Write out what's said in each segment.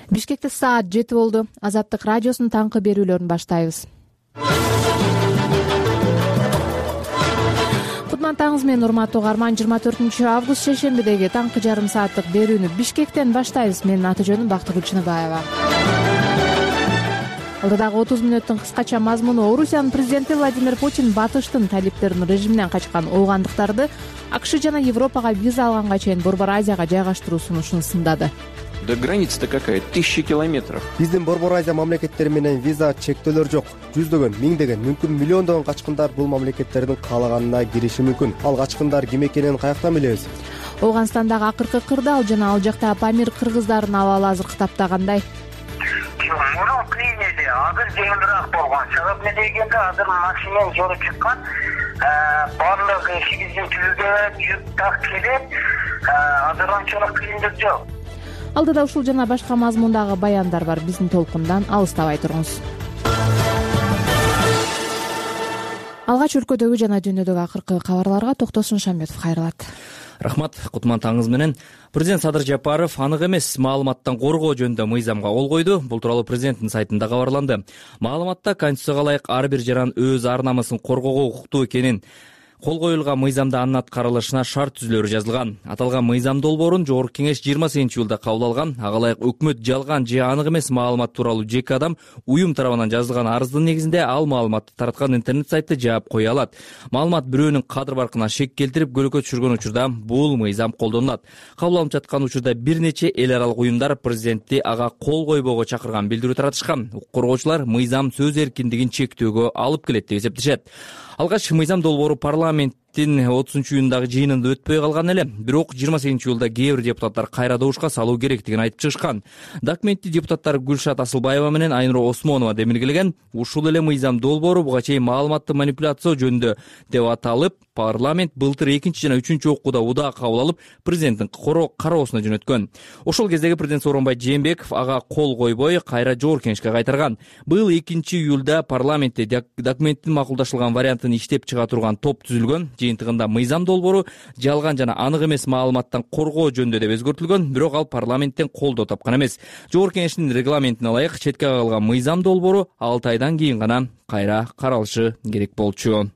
Бишкекте саат 7 болду. Азаттык радиосунун таңкы берүүлөрүн баштайбыз. Кутман менен урматтуу угарман, 24 август шейшембидеги таңкы жарым сааттык берүүнү Бишкектен баштайбыз. Менин аты жөнүм Бактыгүл Чыныбаева. Алдыдагы 30 мүнөттүн кыскача мазмуну: Орусиянын президенти Владимир Путин Батыштын талиптерин режиминен качкан оогандыктарды АКШ жана Европага виза алганга чейин Борбор Азияга жайгаштыруу сунушун сындады. Да граница-то какая? 1000 километров. Биздин Борбор Азия мамлекеттери менен виза чектөөлөр жок. Жүздөгөн, миңдеген, мүмкүн миллиондогон качкындар бул мамлекеттердин каалаганына кириши мүмкүн. Ал качкындар ким экенин каяктан билебиз? Оогандыстандагы акыркы кырдаал жана ал жакта Памир кыргыздардын абалы азыр кытапта кандай? Мурун кыйын эле, азыр жеңилирээк болгон. Себеби эмне дегенде азыр машинанын жолу чыккан, баардык эшигиздин түбүгө жүк так келет, азыр анчалык кыйындык жок. Алдыда ушул жана башка мазмундагы баяндар бар. Биздин толкундан алыстабай туруңуз. Алгач өлкөдөгү жана дүйнөдөгү акыркы кабарларга Токтосун Шамбетов кайрылат. Рахмат, Кутман таңыз менен. Президент Садыр Жапаров анык эмес маалыматтан коргоо жөнүндө мыйзамга кол койду. Бул тууралуу президенттин сайтында кабарланды. Маалыматта Конституцияга ылайык ар бир жаран өз ар намысын коргоого укуктуу экенин, кол коюлган мыйзамда анын аткарылышына шарт түзүлөрү жазылган. Аталган мыйзам долбоорун Жогорку Кеңеш 28-июлда кабыл алган. Ага ылайык өкмөт жалган же анык эмес маалымат тууралуу жеке адам уюм тарабынан жазылган арыздын негизинде ал маалыматты тараткан интернет сайтты жаап кое алат. Маалымат бирөөнүн кадыр баркына шек келтирип көлөкө түшүргөн учурда бул мыйзам колдонулат. Кабыл алынып жаткан учурда бир нече эл аралык уюмдар президентти ага кол койбоого чакырган билдирүү таратышкан. Укук коргоочулар мыйзам сөз эркиндигин чектөөгө алып келет деп эсептешет. Алгач мыйзам долбоору парламенттин 30-июндагы жыйынында өтпөй калган эле. Бирок 28-июлда кээ бир депутаттар кайра добушка салуу керектигин айтып чыгышкан. Документти депутаттар Гүлшат Асылбаева менен Айнура Осмонова демилгелеген. Ушул эле мыйзам долбоору буга чейин маалыматты манипуляция жөнүндө деп аталып, парламент былтыр 2 жана 3 окууда удаа кабыл алып, президенттин кароосуна жөнөткөн. Ошол кездеги президент Сооронбай Жээнбеков ага кол койбой, кайра Жогорку Кеңешке кайтарган. Быйыл 2-июлда парламентте документтин макулдашылган вариантын иштеп чыга турган топ түзүлгөн. Жыйынтыгында мыйзам долбоору жалган жана анык эмес маалыматтан коргоо жөнүндө деп өзгөртүлгөн, бирок ал парламенттен колдоо тапкан эмес. Жогорку Кеңештин регламентине ылайык четке кагылган мыйзам долбоору 6 айдан кийин гана кайра каралышы керек болчу.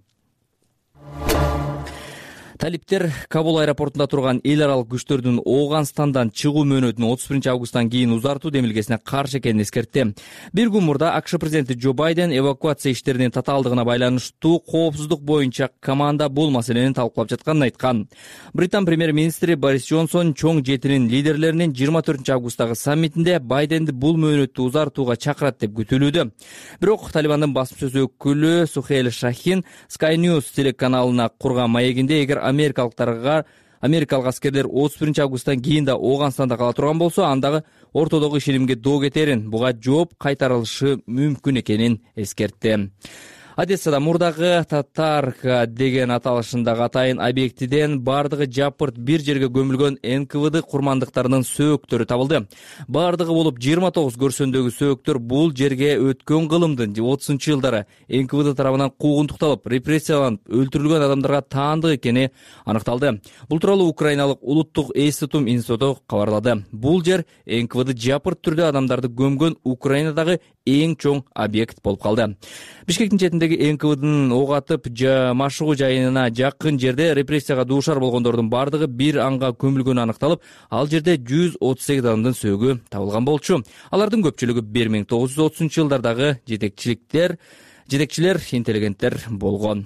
Талиптер Кабул аэропортунда турган эл аралык күчтөрдүн Ооганстандан чыгуу мөөнөтүн 31 августтан кийин узартуу демилгесине каршы экенин эскертти. Бир күн мурда АКШ президенти Джо Байден эвакуация иштеринин татаалдыгына байланыштуу коопсуздук боюнча команда бул маселени талкуулап жатканын айткан. Британ премьер-министри Борис Джонсон чоң жетинин лидерлеринин 24 августтагы саммитинде Байденди бул мөөнөттү узартууга чакырат деп күтүлүүдө. Бирок Талибандын басым сөз өкүлү Сухейл Шахин Sky News телеканалына курган маегинде эгер америкалык аскерлер 31 августтан кийин да Ооганстанда кала турган болсо, андагы ортодогу ишенимге доо кетерин, буга жооп кайтарылышы мүмкүн экенин эскертти. Одессада мурдагы Татарка деген аталышындагы атайын объектиден бардыгы жапырт бир жерге көмүлгөн НКВД курмандыктарынын сөөктөрү табылды. Бардыгы болуп 29 көрсөндөгү сөөктөр бул жерге өткөн кылымдын 30-жылдары НКВД тарабынан куугунтукталып, репрессияланып, өлтүрүлгөн адамдарга таандык экени аныкталды. Бул тууралуу Украиналык улуттук эс тутум институту кабарлады. Бул жер НКВД жапырт түрдө адамдарды көмгөн Украинадагы эң чоң объект болуп калды. Бишкектин четиндеги НКВДнын ок атып машыгуу жайына жакын жерде репрессияга дуушар болгондордун бардыгы бир анга көмүлгөнү аныкталып, ал жерде 138 адамдын сөөгү табылган болчу. Алардын көпчүлүгү 1930-жылдардагы жетекчилер, интеллигенттер болгон.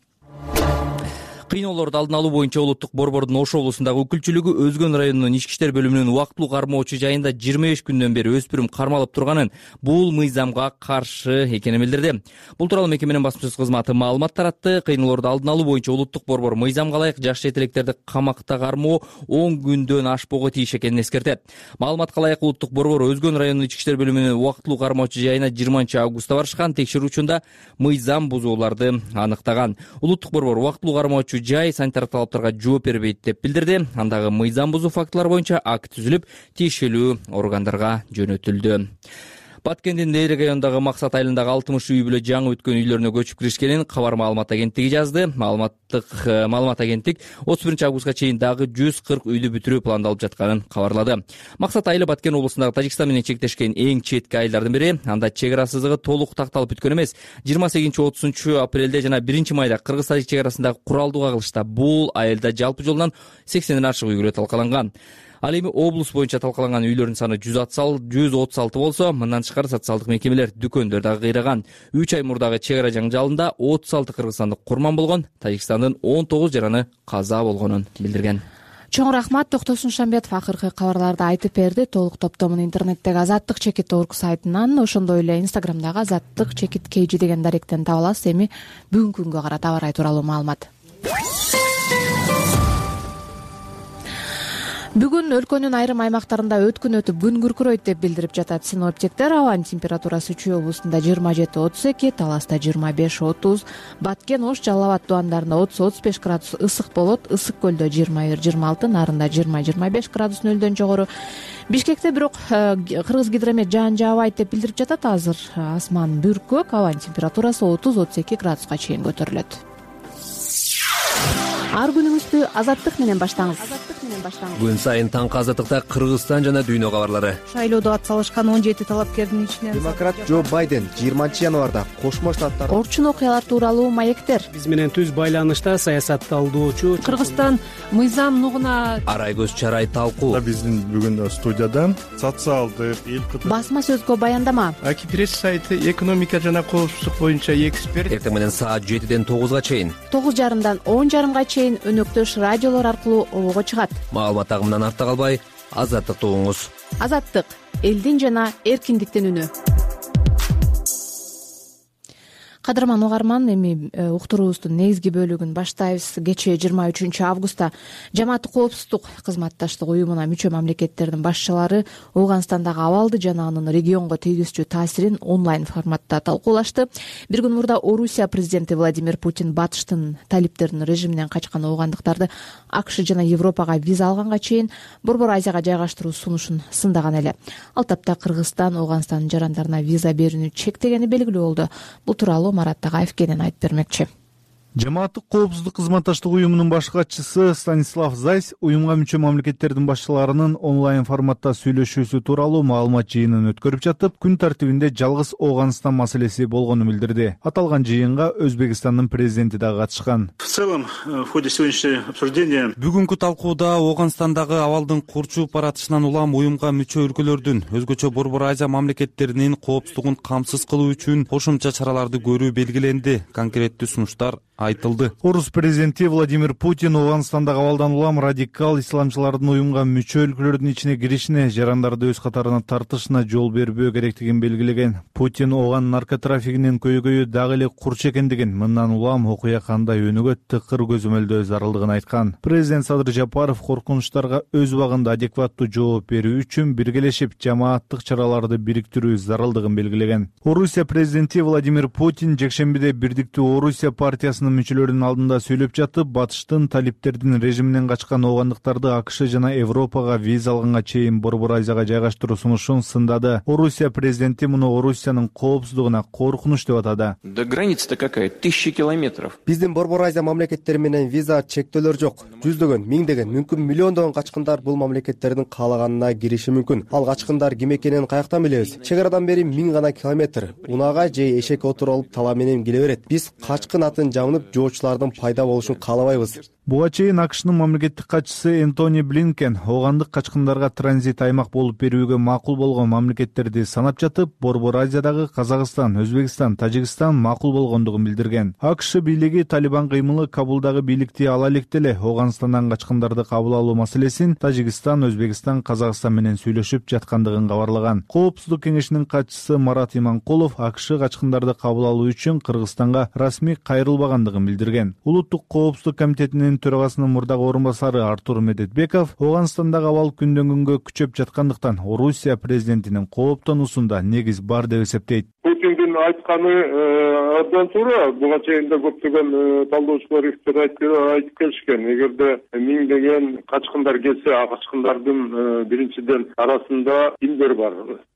Кыйноолорду алдын алуу боюнча улуттук борбордун Ош облусундагы өкүлчүлүгү Өзгөн районунун ички иштер бөлүмүнүн убактылуу кармоочу жайында 25 күндөн бери өспүрүм кармалып турганын, бул мыйзамга каршы экенин билдирди. Бул тууралуу мекеменин басма сөз кызматы маалымат таратты. Кыйноолорду алдын алуу боюнча улуттук борбор мыйзамга ылайык жаш жетелектерди камакта кармоо 10 күндөн ашпоого тийиш экенин эскертет. Маалыматка ылайык улуттук борбор Өзгөн районунун ички иштер бөлүмүнүн убактылуу кармоочу жайына 20 августта барышкан. Текшерүү учурунда мыйзам бузууларды аныктаган. Улуттук борбор убактылуу кармоочу жай санитардык талаптарга жооп бербейт деп билдирди. Андагы мыйзам бузуу фактылары боюнча акт түзүлүп, тиешелүү органдарга жөнөтүлдү. Баткендин Нейре районундагы Максат айылындагы 60 үй бүлө жаңы өткөн үйлөрүнө көчүп киришкенин Кабар маалымат агенттиги жазды. Маалымат агенттик 31 августка чейин дагы 140 үйдү бүтүрүү пландалып жатканын кабарлады. Максат айылы Баткен облусундагы Тажикстан менен чектешкен эң четки айылдардын бири. Анда чек ара сызыгы толук такталып бүткөн эмес. 28-30 апрелде жана 1 майда Кыргыз-Тажик чек арасындагы куралдуу кагылышта бул айылда жалпы жолунан 80ден ашык үй бүлө талкаланган. Ал эми облус боюнча талкаланган үйлөрдүн саны 136 болсо, мындан тышкары социалдык мекемелер, дүкөндөр дагы кыйраган. 3 ай мурдагы чек ара жаңжалында 36 кыргызстандык курман болгон, Тажикстандын 19 жараны каза болгонун билдирген. Чоң рахмат. Токтосун Шамбетов акыркы кабарларды айтып берди. Толук топтомун интернеттеги Азаттык чекит орг сайтынан, ошондой эле Инстаграмдагы Азаттык чекит KG деген даректен таба аласыз. Эми бүгүнкү күнгө карата аба ырайы тууралуу маалымат. Бүгүн өлкөнүн айрым аймактарында өткүн өтүп күн күркүрөйт деп билдирип жатат синоптиктер. Абанын температурасы Чүй облусунда 27-32, Таласта 25-30, Баткен, Ош, Жалал Абад тубандарында 30-35 градус ысык болот. Ысык көлдө 21-26, Нарында 20-25 градус нөлдөн жогору. Бишкекте бирок Кыргыз гидромет жаан жаабайт деп билдирип жатат. Азыр асман бүркөк, абанын температурасы 30-32 градуска чейин көтөрүлөт. Ар күнүңүздү Азаттык менен баштаңыз. Күн сайын таңкы Азаттыкта Кыргызстан жана дүйнө кабарлары. Шайлоодо атсалышкан 17 талапкердин ичинен Демократ Джо Байден 20 январда Кошмо Штаттар Орчун окуялар тууралуу маектер. Биз менен түз байланышта саясатталдоочу Кыргызстан мыйзам нугуна Арай көз чарай талкуу. Биздин бүгүн студияда социалдык Басма сөзгө баяндама. Аки пресс сайты экономика жана коопсуздук боюнча эксперт. Эртең менен саат 7ден 9га чейин. 9:30дан 10:30га чейин өнөктөш радиолор аркылуу обого чыгат. Маалымат агымынан артта калбай, Азаттыкты угуңуз. Азаттык — элдин жана эркиндиктин үнү. Кадырман угарман, эми уктуруубуздун негизги бөлүгүн баштайбыз. Кечээ 23 августта Жамааттык коопсуздук кызматташтык уюмуна мүчө мамлекеттердин башчылары Ооганстандагы абалды жана анын регионго тийгизчү таасирин онлайн форматта талкуулашты. Бир күн мурда Орусия президенти Владимир Путин батыштын талиптердин режиминен качкан оогандыктарды АКШ жана Европага виза алганга чейин Борбор Азияга жайгаштыруу сунушун сындаган эле. Ал тапта Кыргызстан Ооганстандын жарандарына виза берүүнү чектегени белгилүү болду. Бул тууралуу Марат Тагаев кенен айтып бермекчи. Жамааттык коопсуздук кызматташтык уюмунун баш катчысы Станислав Зайс уюмга мүчө мамлекеттердин башчыларынын онлайн форматта сүйлөшүүсү тууралуу маалымат жыйынын өткөрүп жатып, күн тартибинде жалгыз Ооганстан маселеси болгонун билдирди. Аталган жыйынга Өзбекстандын президенти да катышкан. В целом, в ходе сегодняшнего обсуждения бүгүнкү талкууда Ооганстандагы абалдын курчуп баратышынан улам уюмга мүчө өлкөлөрдүн, өзгөчө Борбор Азия мамлекеттеринин коопсуздугун камсыз кылуу үчүн кошумча чараларды көрүү белгиленди. Конкреттүү сунуштар айтылды. Орус президенти Владимир Путин Ооганстандагы абалдан улам радикал исламчылардын уюмга мүчө өлкөлөрдүн ичине киришине, жарандарды өз катарына тартышына жол бербөө керектигин белгилеген. Путин ооган наркотрафигинин көйгөйү дагы эле курч экендигин, мындан улам окуя кандай өнүгөт тыкыр көзөмөлдөө зарылдыгын айткан. Президент Садыр Жапаров коркунучтарга өз убагында адекваттуу жооп берүү үчүн биргелешип жамааттык чараларды бириктирүү зарылдыгын белгилеген. Орусия президенти Владимир Путин жекшембиде Бирдиктүү Орусия партиясынын мүчөлөрүнүн алдында сүйлөп жатып, батыштын талиптердин режиминен качкан оогандыктарды АКШ жана Европага виза алганга чейин Борбор Азияга жайгаштыруу сунушун сындады. Орусия президенти муну Орусиянын коопсуздугуна коркунуч деп атады. Да граница-то какая? 1000 километров. Биздин Борбор Азия мамлекеттери менен виза чектөөлөр жок. Жүздөгөн, миңдеген, мүмкүн миллиондогон качкындар бул мамлекеттердин каалаганына кириши мүмкүн. Ал качкындар ким экенин каяктан билебиз? Чек арадан бери 1000 гана километр. Унага же эшекке отуруп алып тала менен келе берет. Биз качкын атын жамынып жоочулардын пайда болушун каалабайбыз. Буга чейин АКШнын мамлекеттик катчысы Энтони Блинкен оогандык качкындарга транзит аймак болуп берүүгө макул болгон мамлекеттерди санап жатып, Борбор Азиядагы Казакстан, Өзбекстан, Тажикстан макул болгондугун билдирген. АКШ бийлиги Талибан кыймылы Кабулдагы бийликти ала электе эле Ооганстандан качкындарды кабыл алуу маселесин Тажикстан, Өзбекстан, Казакстан менен сүйлөшүп жаткандыгын кабарлаган. Коопсуздук кеңешинин катчысы Марат Иманкулов АКШ качкындарды кабыл алуу үчүн Кыргызстанга расмий кайрылбагандыгын билдирген. Улуттук коопсуздук комитетинин төрагасынын мурдагы орун басары Артур Медетбеков Ооганстандагы абал күндөн күнгө күчөп жаткандыктан Орусия президентинин кооптонуусунда негиз бар деп эсептейт. Путиндин айтканы абдан туура. Буга чейин да көптөгөн талдоочулар айтып келишкен. Эгерде миңдеген качкындар келсе, качкындардын биринчиден арасында кимдер бар?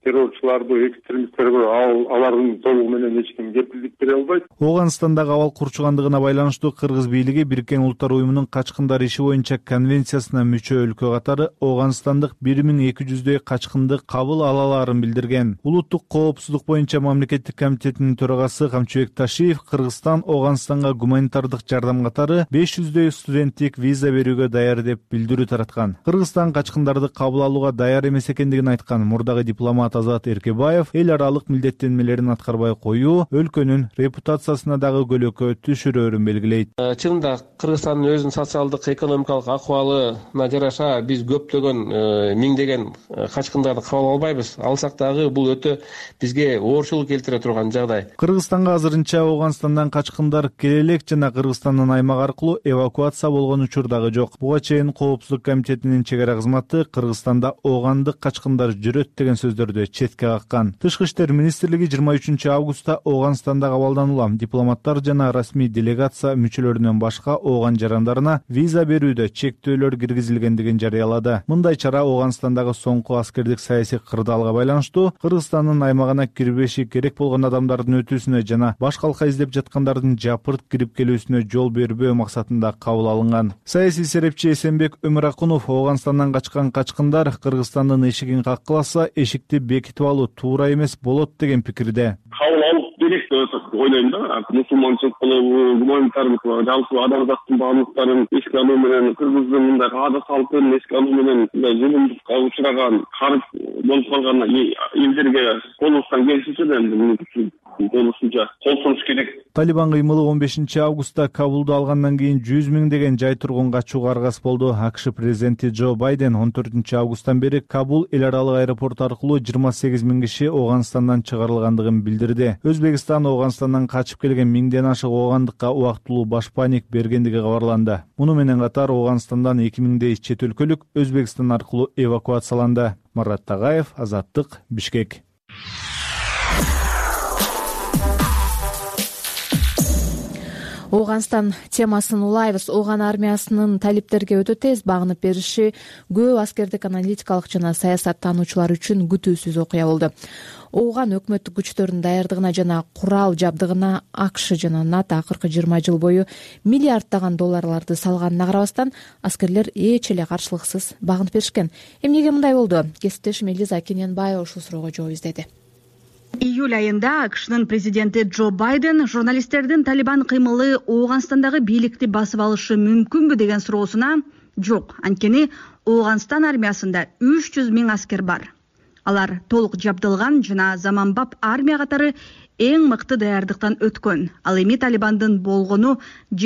террорчуларды, экстремисттерге алардын толугу менен эч ким кепилдик бере албайт. Оогандстандагы абал курчугандыгына байланыштуу Кыргыз бийлиги Бириккен Улуттар уюмунун качкындар иши боюнча конвенциясына мүчө өлкө катары Оогандстандык 1200дөй качкынды кабыл ала алаарын билдирген. Улуттук коопсуздук боюнча мамлекеттик комитетинин төрагасы Камчыбек Ташиев Кыргызстан Оогандстанга гуманитардык жардам катары 500дөй студенттик виза берүүгө даяр деп билдирүү тараткан. Кыргызстан качкындарды кабыл алууга даяр эмес экендигин айткан мурдагы дипломат Азат Эркебаев эл аралык милдеттенмелерин аткарбай коюу өлкөнүн репутациясына дагы көлөкө түшүрөөрүн белгилейт. Чынында Кыргызстандын өзүнүн социалдык, экономикалык акыбалына жараша биз көптөгөн миңдеген качкындарды кабыл албайбыз. Алсак дагы бул өтө бизге оорчулук келтире турган жагдай. Кыргызстанга азырынча Оогандстандан качкындар келе элек жана Кыргызстандын аймак аркылуу эвакуация болгон учур дагы жок. Буга чейин Коопсуздук комитетинин чегара кызматы Кыргызстанда оогандык качкындар жүрөт деген сөздөрдү четке каккан. Тышкы иштер министрлиги 23 августта Оогандстандагы абалдан улам дипломаттар жана расмий делегация мүчөлөрүнөн башка ооган жарандарына виза берүүдө чектөөлөр киргизилгендигин жарыялады. Мындай чара Оогандстандагы соңку аскердик саясий кырдаалга байланыштуу Кыргызстандын аймагына кирбеши керек болгон адамдардын өтүүсүнө жана баш калка издеп жаткандардын жапырт кирип келүүсүнө жол бербөө максатында кабыл алынган. Саясий серепчи Эсенбек Өмүракунов Оогандстандан качкан качкындар Кыргызстандын эшигин каккыласа эшикти бекитип алуу туура эмес болот деген пикирде. Кабыл алып керек деп ойлойм да. Мусулманчылык болобу, гуманитардык жалпы адамзаттын баардыктарын эске алуу менен кыргыздын мындай ада салтын эске алуу менен зулумдукка учураган карып болуп калган элдерге колубуздан келишинче болушунча кол сунуш керек. Талибан кыймылы 15 августта Кабулду алгандан кийин 100 миңдеген жай тургун качууга аргас болду. АКШ президенти Джо Байден 14 августтан бери Кабул эл аралык аэропорт аркылуу 28 миң киши Оогандстандан чыгарылгандыгын билдирди. Өзбекстан Оогандстандан качып келген миңден ашык оогандыкка убактылуу башпаник бергендиги кабарланды. Муну менен катар Оогандстандан 2000дей чет өлкөлүк Өзбекстан аркылуу эвакуацияланды. Марат Тагаев, Азаттык, Бишкек. Оогандстан темасын улайбыз. Ооган армиясынын талиптерге өтө тез багынып бериши көп аскердик аналитикалык жана саясаттануучулар үчүн күтүүсүз окуя болду. Ооган өкмөттүк күчтөрдүн даярдыгына жана курал жабдыгына АКШ жана НАТО акыркы 20 жыл бою миллиарддаган долларларды салганына карабастан аскерлер эч эле каршылыксыз багынып беришкен. Эмнеге мындай болду? Кесиптешим Элиза Кененбаева ушул суроого жооп издеди. Июль айында АКШнын президенти Джо Байден журналисттердин Талибан кыймылы Оогандстандагы бийликти басып алышы мүмкүнбү деген суроосуна жок. Анткени Оогандстан армиясында 300 миң аскер бар. Алар толук жабдылган жана заманбап армия катары эң мыкты даярдыктан өткөн. Ал эми Талибандын болгону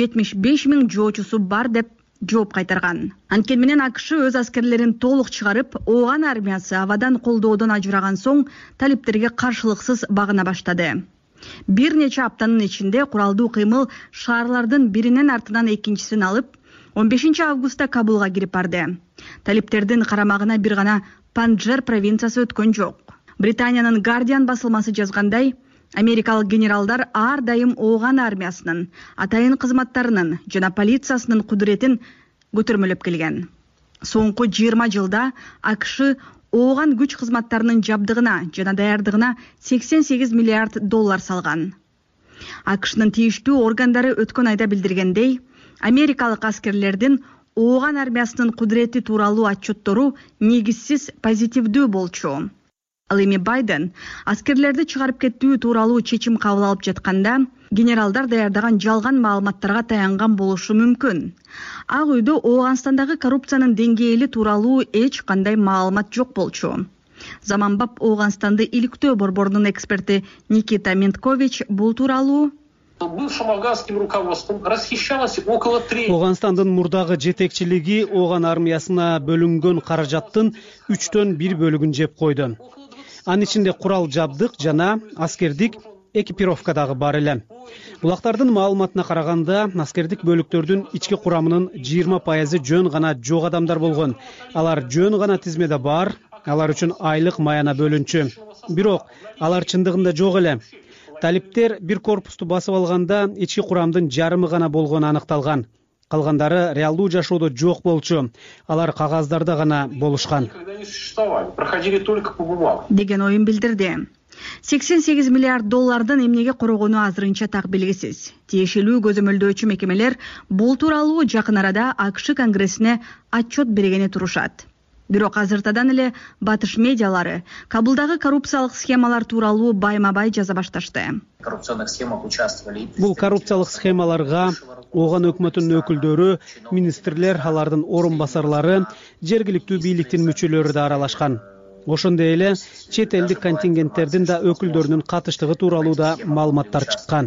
75 миң жоочусу бар деп жооп кайтарган. Анткени менен АКШ өз аскерлерин толук чыгарып, Ооган армиясы абадан колдоодон ажыраган соң талиптерге каршылыксыз багына баштады. Бир нече аптанын ичинде куралдуу кыймыл шаарлардын биринен артынан экинчисин алып, 15 августта Кабулга кирип барды. Талиптердин карамагына бир гана Панджшер провинциясы өткөн жок. Британиянын Guardian басылмасы жазгандай, америкалык генералдар ар дайым Ооган армиясынын, атайын кызматтарынын жана полициясынын кудуретин көтөрмөлөп келген. Соңку 20 жылда АКШ Ооган күч кызматтарынын жабдыгына жана даярдыгына 88 миллиард доллар салган. АКШнын тийиштүү органдары өткөн айда билдиргендей, америкалык аскерлердин Ооган армиясынын кудурети тууралуу отчеттору негизсиз позитивдүү болчу. Ал эми Байден аскерлерди чыгарып кетүү тууралуу чечим кабыл алып жатканда, генералдар даярдаган жалган маалыматтарга таянган болушу мүмкүн. Ак үйдө Оогандстандагы коррупциянын деңгээли тууралуу эч кандай маалымат жок болчу. Заманбап Оогандстанды иликтөө борборунун эксперти Никита Менткович бул тууралуу бывшим афганским руководством расхищалось около 3. Оогандстандын мурдагы жетекчилиги Ооган армиясына бөлүнгөн каражаттын 3төн 1 бөлүгүн жеп койду. Анын ичинде курал жабдык жана аскердик экипировка дагы бар эле. Булактардын маалыматына караганда, аскердик бөлүктөрдүн ички курамынын 20% жөн гана жок адамдар болгон. Алар жөн гана тизмеде бар, алар үчүн айлык маяна бөлүнчү. Бирок алар чындыгында жок эле. Талиптер бир корпусту басып алганда ички курамдын жарымы гана болгону аныкталган. калгандары реалдуу жашоодо жок болчу. Алар кагаздарда гана болушкан проходили только по бумагам деген оюн билдирди. 88 миллиард доллардын эмнеге корогону азырынча так белгисиз. Тиешелүү көзөмөлдөөчү мекемелер бул тууралуу жакын арада АКШ Конгрессине отчет бергени турушат. Бирок азыртадан эле батыш медиалары Кабулдагы коррупциялык схемалар тууралуу байма-бай жаза башташты. Бул коррупциялык схемаларга Ооган өкмөтүнүн өкүлдөрү, министрлер, алардын орун басарлары, жергиликтүү бийликтин мүчөлөрү да аралашкан. Ошондой эле чет элдик контингенттердин да өкүлдөрүнүн катыштыгы тууралуу да маалыматтар чыккан.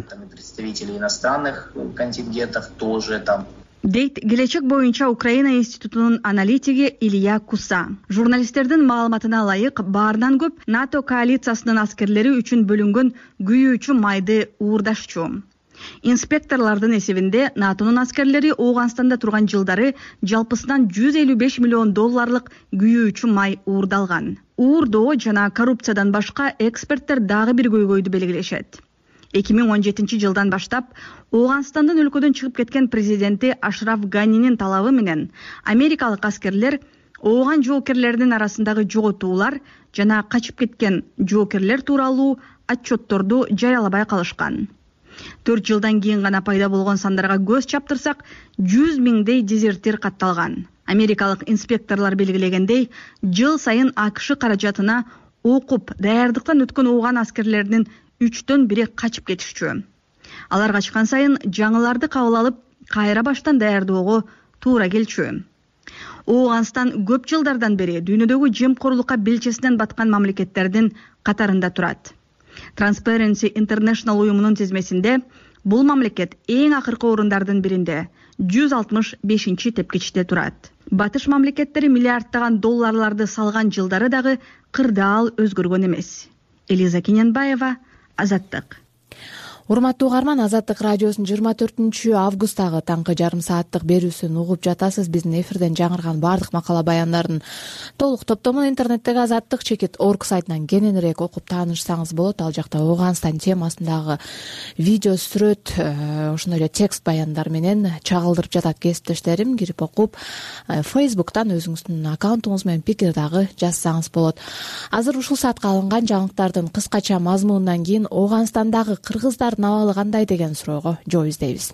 Дейт келечек боюнча Украина институтунун аналитиги Илья Куса. Журналисттердин маалыматына ылайык, баарынан көп НАТО коалициясынын аскерлери үчүн бөлүнгөн күйүүчү майды уурдашчу. Инспекторлордун эсебинде НАТОнун аскерлери Ооганстанда турган жылдары жалпысынан 155 миллион долларлык күйүүчү май уурдалган. Уурдоо жана коррупциядан башка эксперттер дагы бир көйгөйдү белгилешет. 2017 жылдан баштап Ооганстандын өлкөдөн чыгып кеткен президенти Ашраф Ганинин талабы менен америкалык аскерлер Ооган жоокерлеринин арасындагы жоготуулар жана качып кеткен жоокерлер тууралуу отчетторду жарыялабай калышкан. 4 жылдан кийин гана пайда болгон сандарга көз чаптырсак, 100 миңдей дезертир катталган. Америкалык инспекторлор белгилегендей, жыл сайын АКШ каражатына окуп, даярдыктан өткөн Ооган аскерлеринин 3төн 1 качып кетишчү. Алар качкан сайын жаңыларды кабыл алып, кайра баштан даярдоого туура келчү. Ооганстан көп жылдардан бери дүйнөдөгү жемкорлукка белчесинен баткан мамлекеттердин катарында турат. Transparency International уюмунун тизмесинде бул мамлекет эң акыркы орундардын биринде 165-чи тепкичте турат. Батыш мамлекеттери миллиарддаган долларларды салган жылдары дагы кырдаал өзгөргөн эмес. Элиза Кененбаева, Азаттык. Урматтуу угарман, Азаттык радиосунун 24 августтагы таңкы жарым сааттык берүүсүн угуп жатасыз. Биздин эфирден жаңырган бардык макала баяндардын толук топтомун интернеттеги azattik.org сайтынан кененирээк окуп таанышсаңыз болот. Ал жакта Ооганстан темасындагы видео, сүрөт, ошондой эле текст баяндар менен чагылдырып жатат кесиптештерим. Кирип окуп, Facebook'тан өзүңүздүн аккаунтуңуз менен пикир дагы жазсаңыз болот. Азыр ушул саатка алынган жаңылыктардын кыскача мазмунунан кийин Ооганстандагы кыргыздар абалы кандай деген суроого жооп издейбиз.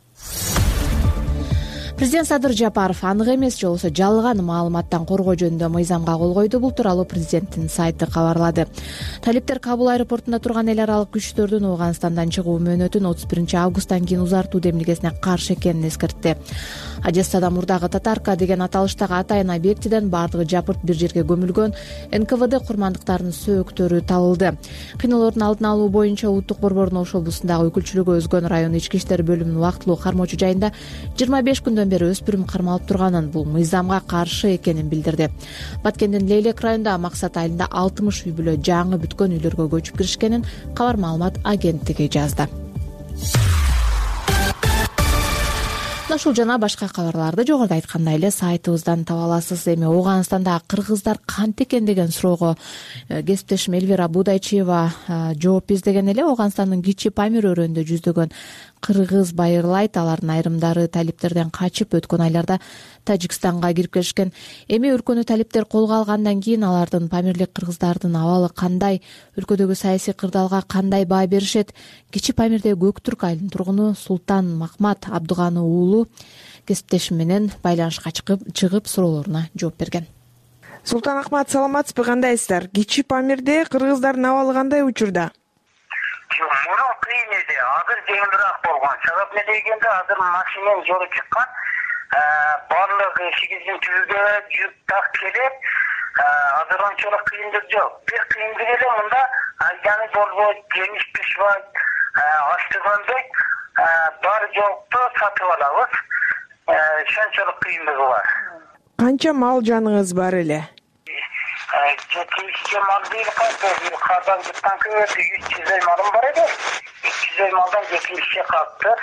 Президент Садыр Жапаров анык эмес же болбосо жалган маалыматтан коргоо жөнүндө мыйзамга кол койду. Бул тууралуу президенттин сайты кабарлады. Талиптер Кабул аэропортунда турган эл аралык күчтөрдүн Ооганстандан чыгуу мөөнөтүн 31 августтан кийин узартуу демилгесине каршы экенин эскертти. Одессада мурдагы Татарка деген аталыштагы атайын объектиден бардыгы жапырт бир жерге көмүлгөн НКВД курмандыктарынын сөөктөрү табылды. Кыйноолордун алдын алуу боюнча Улуттук борбордун ошол бусундагы өкүлчүлүгү өзгөн район ички иштер бөлүмүнүн убактылуу кармоочу жайында 25 күндөн бери өспүрүм кармалып турганын, бул мыйзамга каршы экенин билдирди. Баткендин Лейлек районунда Максат айылында 60 үй бүлө жаңы бүткөн үйлөргө көчүп киришкенин кабар маалымат агенттиги жазды. Ушул жана башка кабарларды жогоруда айткандай эле сайтыбыздан таба аласыз. Эми Ооганстандагы кыргыздар кантип экен деген суроого кесиптешим Эльвира Будайчиева жооп издеген эле. Ооганстандын Кичи Памир өрөөнүндө жүздөгөн кыргыз байырлайт. Алардын айрымдары талиптерден качып өткөн айларда Тажикстанга кирип келишкен. Эми өлкөнү талиптер колго алгандан кийин алардын памирлик кыргыздардын абалы кандай, өлкөдөгү саясий кырдаалга кандай баа беришет? Кичи Памирдеги Көк Түрк айылынын тургуну Султан Махмат Абдыганы уулу кесиптешим менен байланышка чыгып суроолоруна жооп берген. Султан Ахмат, саламатсызбы, кандайсыздар? Кичи Памирде кыргыздардын абалы кандай учурда? Мурун кыйын эди, азыр жеңилирээк болгон. Себеп эмне дегенде азыр машиненин жолу чыккан. Барлыгы 8 түбүгө жүк так келет. Азыр ончолук кыйындык жок. Бир кыйындык эле мында айданы болбойт, жемиш пишбайт, аштыгандай бар жокту сатып алабыз. Ошончолук кыйындыгы бар. Канча мал жаныңыз бар эле? Жетимишке мал дейли калды. Кардан жыктан көбөйдү, 300 малым бар эди. 300 малдан 70 калды.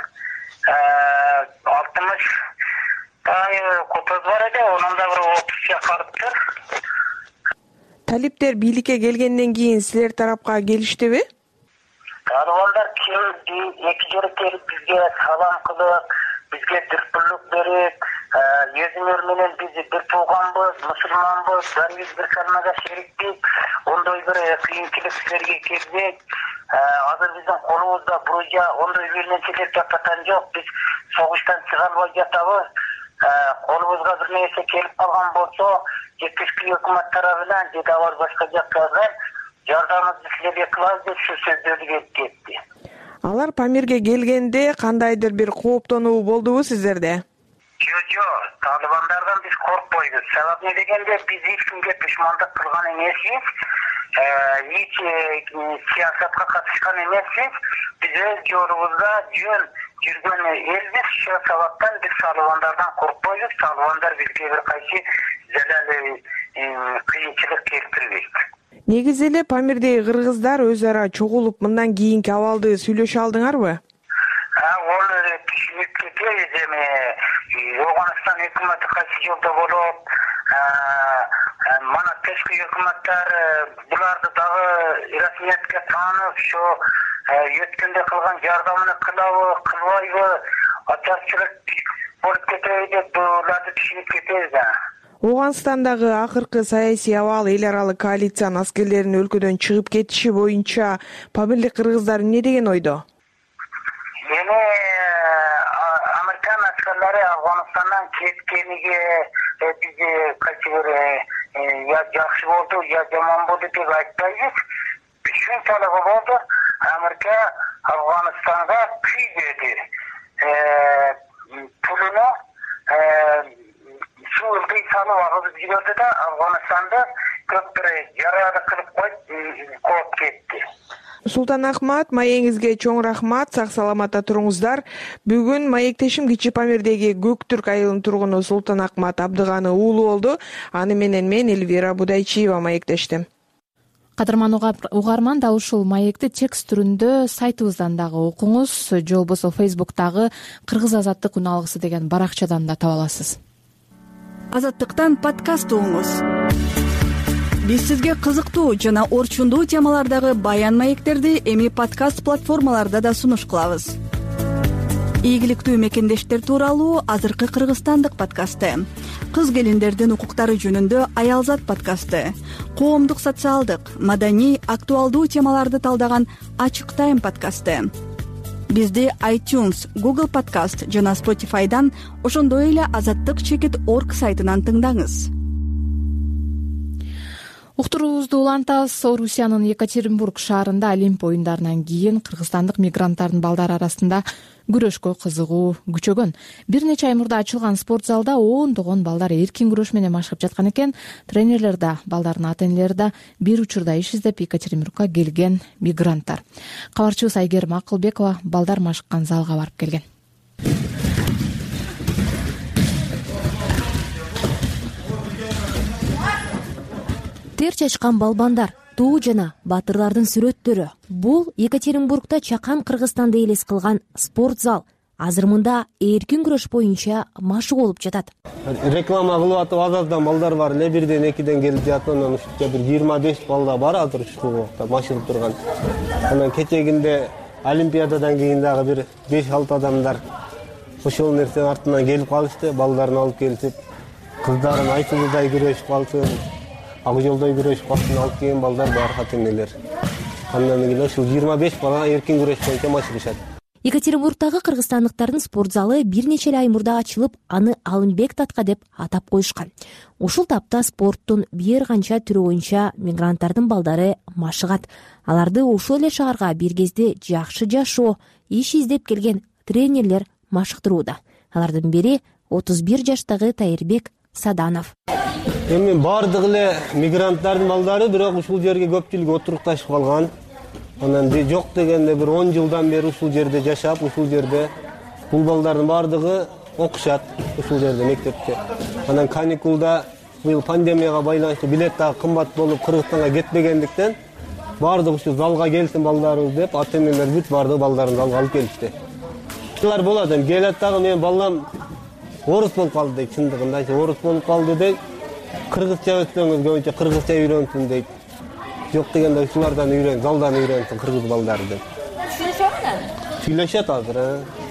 60 кутуз бар эди, онун да бир 30 калды. Талиптер бийликке келгенден кийин силер тарапка келиштиби? Алар келди, эки жолу келип бизге салам кылып, бизге дүрпүрлүк берип, өзүңөр менен биз бир тууганбыз, мусулманбыз, баарыбыз бир кармага шерикпиз. Ондой бир кыйынчылык силерге келбейт. Азыр биздин колубузда буружа ондой бир нерселер жаткан жок. Биз согуштан чыга албай жатабыз. Колубузга бир нерсе келип калган болсо, жетишки өкмөт тарабынан же дагы башка жактардан жардамыбызды силерге кылабыз деп ушу сөздөрдү кетти. Алар Памирге келгенде кандайдыр бир кооптонуу болдубу сиздерде? Жок, талибандардан биз коркпойбуз. Себеби эмне дегенде биз эч кимге душмандык кылган эмеспиз. Эч саясатка катышкан эмеспиз. Биз өз жолубузда жөн жүргөн элбиз. Ошол сабаптан биз талибандардан коркпойбуз. Талибандар бизге бир кайсы залал кыйынчылык келтирбейт. Негизи эле Памирдеги кыргыздар өз ара чогулуп мындан кийинки абалды сүйлөшө алдыңарбы? Ол түшүнүп кетебиз эми Оганстан өкмөтү кайсы жолдо болуп, мана тышкы өкмөттөр буларды дагы расмиятка таанып, ошо өткөндө кылган жардамын кылабы, кылбайбы, ачарчылык болуп кетеби деп буларды түшүнүп кетебиз да. Оганстандагы акыркы саясий абал эл аралык коалициянын аскерлеринин өлкөдөн чыгып кетиши боюнча памирлик кыргыздар эмне деген ойдо? Эми Американ аскерлери Афганистандан кеткениге биз кайсы бир я жакшы болду, я жаман болду деп айтпайбыз. Түшүнчөлүгү болду. Америка Афганистанга күйдү. Пулуну ылдый салып агызып жиберди да Афганистанды көп бир жараат кылып коюп кетти. Султан Ахмат, маегиңизге чоң рахмат, сак саламатта туруңуздар. Бүгүн маектешим Кичи Памирдеги Көк Түрк айылынын тургуну Султан Ахмат Абдыганы уулу болду. Аны менен мен Элвира Будайчиева маектештим. Кадырман угарман, дал ушул маекти текст түрүндө сайтыбыздан дагы окуңуз, же болбосо Фейсбуктагы Кыргыз азаттык унаалгысы деген баракчадан да таба аласыз. Азаттыктан подкаст угуңуз. Биз сизге кызыктуу жана орчундуу темалардагы баян маектерди эми подкаст платформаларда да сунуш кылабыз. Ийгиликтүү мекендештер тууралуу азыркы кыргызстандык подкасты, кыз келиндердин укуктары жөнүндө Аялзат подкасты, коомдук социалдык, маданий, актуалдуу темаларды талдаган Ачык Тайм подкасты. Бизди iTunes, Google Podcast жана Spotify'дан, ошондой эле azattyk.org сайтынан тыңдаңыз. Уктуруубузду улантабыз. Орусиянын Екатеринбург шаарында Олимп оюндарынан кийин кыргызстандык мигранттардын балдары арасында күрөшкө кызыгуу күчөгөн. Бир нече ай мурда ачылган спорт залда ондогон балдар эркин күрөш менен машыгып жаткан экен. Тренерлер да, балдардын ата-энелери да бир учурда иш издеп Екатеринбургка келген мигранттар. Кабарчыбыз Айгерим Акылбекова балдар машыккан залга барып келген. Тер чачкан балбандар, туу жана баатырлардын сүрөттөрү. Бул Екатеринбургда чакан Кыргызстанды элес кылган спорт зал. Азыр мында эркин күрөш боюнча машык болуп жатат. Реклама кылып атып азаздан балдар бар эле, 1ден 2ден келип жатат. Анан ушта бир 25 балда бар азыр ушул убакта машыгып турган. Анан кечегинде Олимпиададан кийин дагы бир 5-6 адамдар ошол нерсенин артынан келип калышты, балдарын алып келип, кыздарын Айсулудай күрөшүп калсын, ак жолдой күрөшүп калсын алып келген балдар бар ата-энелер. Андан кийин ушул 25 бала эркин күрөш боюнча машыгышат. Екатеринбургдагы кыргызстандыктардын спорт залы бир нече ай мурда ачылып, аны Алымбек татка деп атап коюшкан. Ушул тапта спорттун бир канча түрү боюнча мигранттардын балдары машыгат. Аларды ушул эле шаарга бир кезде жакшы жашоо, иш издеп келген тренерлер машыктырууда. Алардын бири 31 жаштагы Тайырбек Саданов. Эми бардык эле мигранттардын балдары, бирок ушул жерге көпчүлүгү отурукташып калган. Анан жок дегенде бир 10 жылдан бери ушул жерде жашап, ушул жерде бул балдардын бардыгы окушат ушул жерде мектепте. Анан каникулда быйыл пандемияга байланыштуу билет дагы кымбат болуп Кыргызстанга кетпегендиктен бардык ушул залга келсин балдарыбыз деп ата-энелер бүт бардык балдарын залга алып келишти. Булар болот, эми келет дагы менин балам орус болуп калды дейт, чындыгында орус болуп калды дейт. Кыргызча өтсөңүз көбүнчө кыргызча үйрөнсүн дейт. Жок дегенде ушулардан үйрөн, залдан үйрөнсүн кыргыз балдары деп. Түшүнүшөбү? Сүйлөшөт азыр.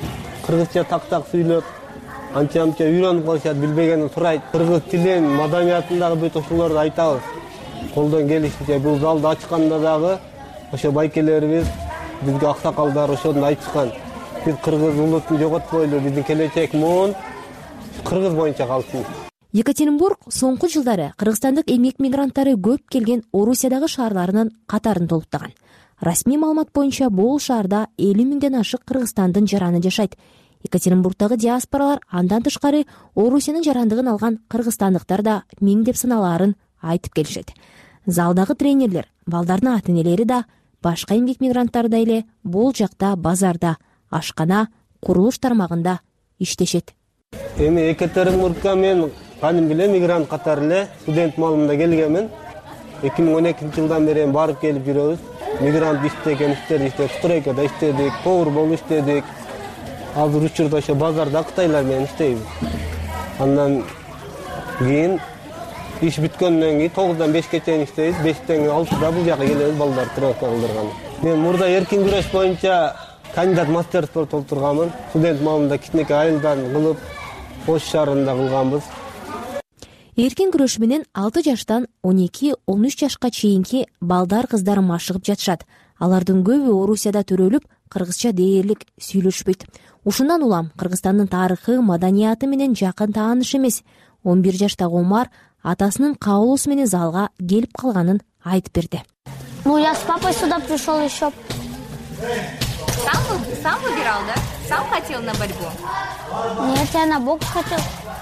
кыргызча так сүйлөп анча мынча үйрөнүп калышат, билбегенин сурайт. Кыргыз тилин, маданиятын дагы бүт ушуларды айтабыз. Колдон келишинче бул залды ачканда дагы ошо байкелерибиз, бизге аксакалдар ошону айтышкан. Биз кыргыз улутун жоготпойлу, биздин келечек муун кыргыз боюнча калсын. Екатеринбург соңку жылдары кыргызстандык эмгек мигранттары көп келген Орусиядагы шаарларынын катарын толуктаган. Расмий маалымат боюнча бул шаарда 50 миңден ашык Кыргызстандын жараны жашайт. Екатеринбургдагы диаспоралар андан тышкары Орусиянын жарандыгын алган кыргызстандыктар да миңдеп саналаарын айтып келишет. Залдагы тренерлер, балдардын ата-энелери да, башка эмгек мигранттар да эле бул жакта базарда, ашкана, курулуш тармагында иштешет. Эми Екатеринбургга мен кадимки эле мигрант катары эле студент маалында келгенмин. 2012-жылдан бери барып келип жүрөбүз. Мигрант иштеген иштерди иштеп, стройкада иштедик, повар болуп иштедик. Азыр учурда ошо базарда кытайлар менен иштейбиз. Андан кийин иш бүткөндөн кийин 9-дан 5ке чейин иштейбиз. 5тен 6да бул жака келебиз, балдар тренировка кылдырган. Мен мурда эркин күрөш боюнча кандидат мастер спорт олтурганмын. Студент маалында кичинекей айылдан кылып, Ош шаарында кылганбыз. Эркин күрөш менен 6 жаштан 12-13 жашка чейинки балдар кыздар машыгып жатышат. Алардын көбү Орусияда төрөлүп, кыргызча дээрлик сүйлөшпөйт. Ушундан улам Кыргызстандын тарыхы, маданияты менен жакын тааныш эмес. 11 жаштагы Омар атасынын кабылуусу менен залга келип калганын айтып берди. Ну, я с папой сюда пришел еще. Сам выбирал, да? Сам хотел на борьбу? Нет, я на бокс хотел.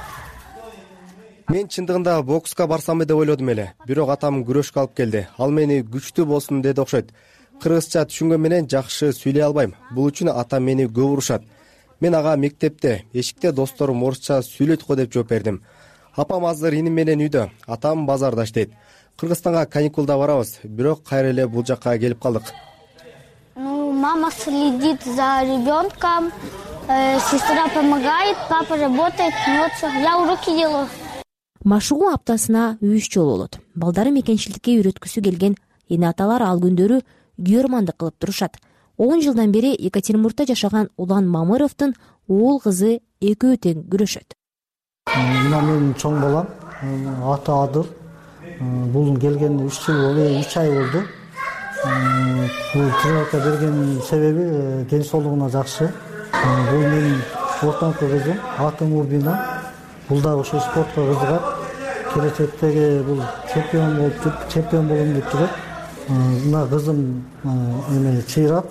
Мен чындыгында бокска барсам деп ойлодум эле. Бирок атам күрөшкө алып келди. Ал мени күчтүү болсун деди окшойт. Кыргызча түшүнгөн менен жакшы сүйлөй албайм. Бул үчүн атам мени көп урушат. Мен ага мектепте, эшикте досторум орусча сүйлөйт го деп жооп бердим. Апам азыр иним менен үйдө, атам базарда иштейт. Кыргызстанга каникулда барабыз, бирок кайра эле бул жакка келип калдык. Ну, мама следит за ребенком, сестра помогает, папа работает, вот все, я уроки делаю. Машыгуу аптасына 3 жолу болот. Балдары мекенчиликке үйрөткүсү келген эне аталар ал күндөрү күйөрмандык кылып турушат. 10 жылдан бери Екатеринбургда жашаган Улан Мамыровдун уул кызы экөө тең күрөшөт. Мына менин чоң балам, аты Адыл. Бул келгенине 3 жыл болду, 3 ай болду. Бул тренировка берген себеби ден соолугуна жакшы. Бул менин ортоңку кызым, аты Мурбина. Бул да ошо спортко кызыгат. Келечектеги бул чемпион болом деп жүрөт. Мына кызым чыйрак.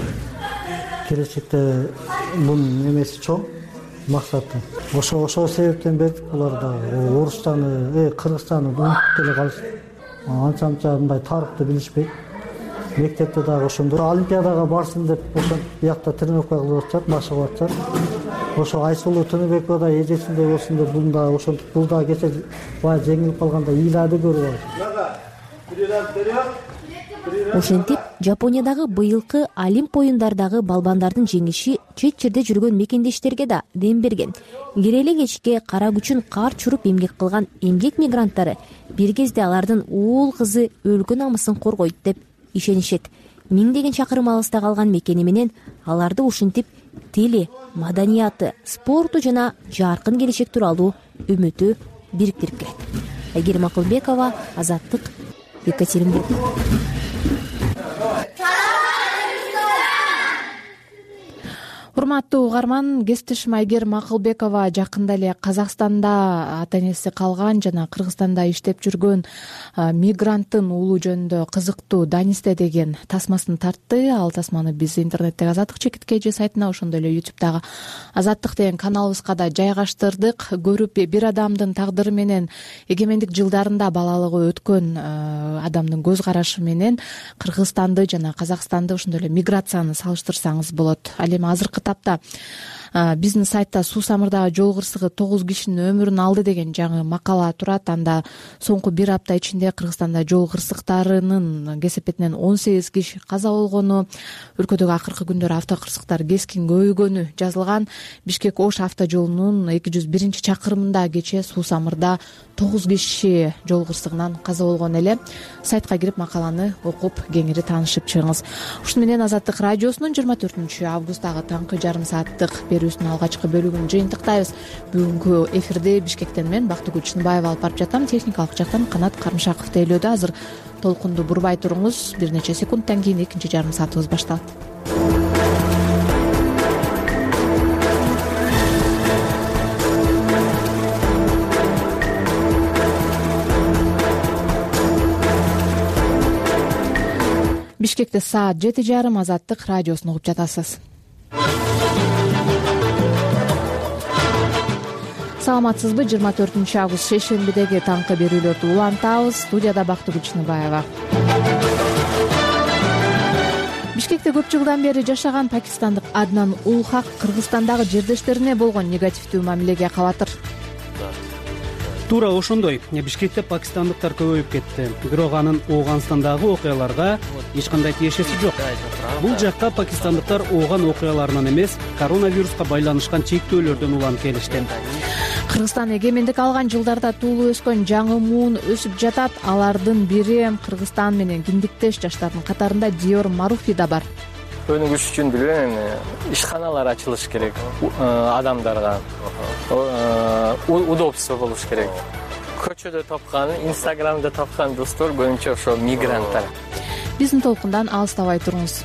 Келечекте бунун эмеси чоң, максаты. Ошо себептен бердик булар да Орустаны, Кыргызстанды унутуп деле калышты. Анча мындай тарыхты билишпейт. Мектепте дагы ошондой олимпиадага барсын деп ошо биякта тренировка кылып атышат, машыгып атышат. Ошо Айсулуу Тыныбекова да эжесиндей болсун деп бул да кече бая жеңилип калганда ыйлады көрүп алды. Ошентип, Жапониядагы быйылкы Олимп оюндардагы балбандардын жеңиши чет жерде жүргөн мекендештерге да дем берген. Киреле кечке кара күчүн кар чуруп эмгек кылган эмгек мигранттары бир кезде алардын уул кызы өлкө намысын коргойт деп ишенишет. Миңдеген чакырым алыста калган мекени менен аларды ушинтип тили, маданияты, спорту жана жаркын келечек тууралуу үмүтү бириктирип келет. Айгерим Акылбекова, Азаттык, Екатеринбург. Урматтуу угарман, кесиптешим Айгерим Акылбекова жакында эле Казакстанда ата-энеси калган жана Кыргызстанда иштеп жүргөн мигранттын уулу жөнүндө кызыктуу Данисте деген тасмасын тартты. Ал тасманы биз интернеттеги Азаттык ЧК сайтына, ошондой эле YouTube'дагы Азаттык деген каналыбызга да жайгаштырдык. Көрүп, бир адамдын тагдыры менен эгемендик жылдарында балалыгы өткөн адамдын көз карашы менен Кыргызстанды жана Казакстанды, ошондой эле миграцияны салыштырсаңыз болот. Ал эми азыркы тапта биздин сайтта суусамырдагы жол кырсыгы 9 кишинин өмүрүн алды деген жаңы макала турат. Анда соңку бир апта ичинде Кыргызстанда жол кырсыктарынын кесепетинен 18 киши каза болгону, өлкөдөгү акыркы күндөрү автокырсыктар кескин көбөйгөнү жазылган. Бишкек Ош автожолунун 201 чакырымында кечээ суусамырда 9 киши жол кырсыгынан каза болгон эле. Сайтка кирип макаланы окуп кеңири таанышып чыгыңыз. Ушуну менен Азаттык радиосунун 24 августагы таңкы жарым саат азаттык берүүсүнүн алгачкы бөлүгүн жыйынтыктайбыз. Бүгүнкү эфирди Бишкектен мен Бактыгүл Чынбаева алып барып жатам. Техникалык жактан Канат Карымшаков тейлөөдө. Азыр толкунду бурбай туруңуз. Бир нече секундтан кийин экинчи жарым саатыбыз башталат. Бишкекте саат 7:30 Азаттык радиосун угуп жатасыз. Саламатсызбы? 24 август шейшембидеги таңкы берүүлөрдү улантабыз. Студияда Бактыгүл Чынбаева. Бишкекте көп жылдан бери жашаган пакистандык Аднан Ул-Хак Кыргызстандагы жердештерине болгон негативдүү мамилеге кабатыр. Туура ошондой. Бишкекте пакистандыктар көбөйүп кетти. Бирок анын Ооганстандагы окуяларга эч кандай тиешеси жок. Бул жакка пакистандыктар Ооган окуяларынан эмес, коронавируска байланышкан чектөөлөрдөн улам келишти. Кыргызстан эгемендик алган жылдарда туулуп өскөн жаңы муун өсүп жатат. Алардын бири Кыргызстан менен киндиктеш жаштардын катарында Диор Маруфи да бар. Өнүгүш үчүн билбейм, ишканалар ачылыш керек адамдарга. Удобство болуш керек. Көчөдө тапкан, Инстаграмда тапкан достор көбүнчө ошо мигранттар. Биздин толкундан алыстабай туруңуз.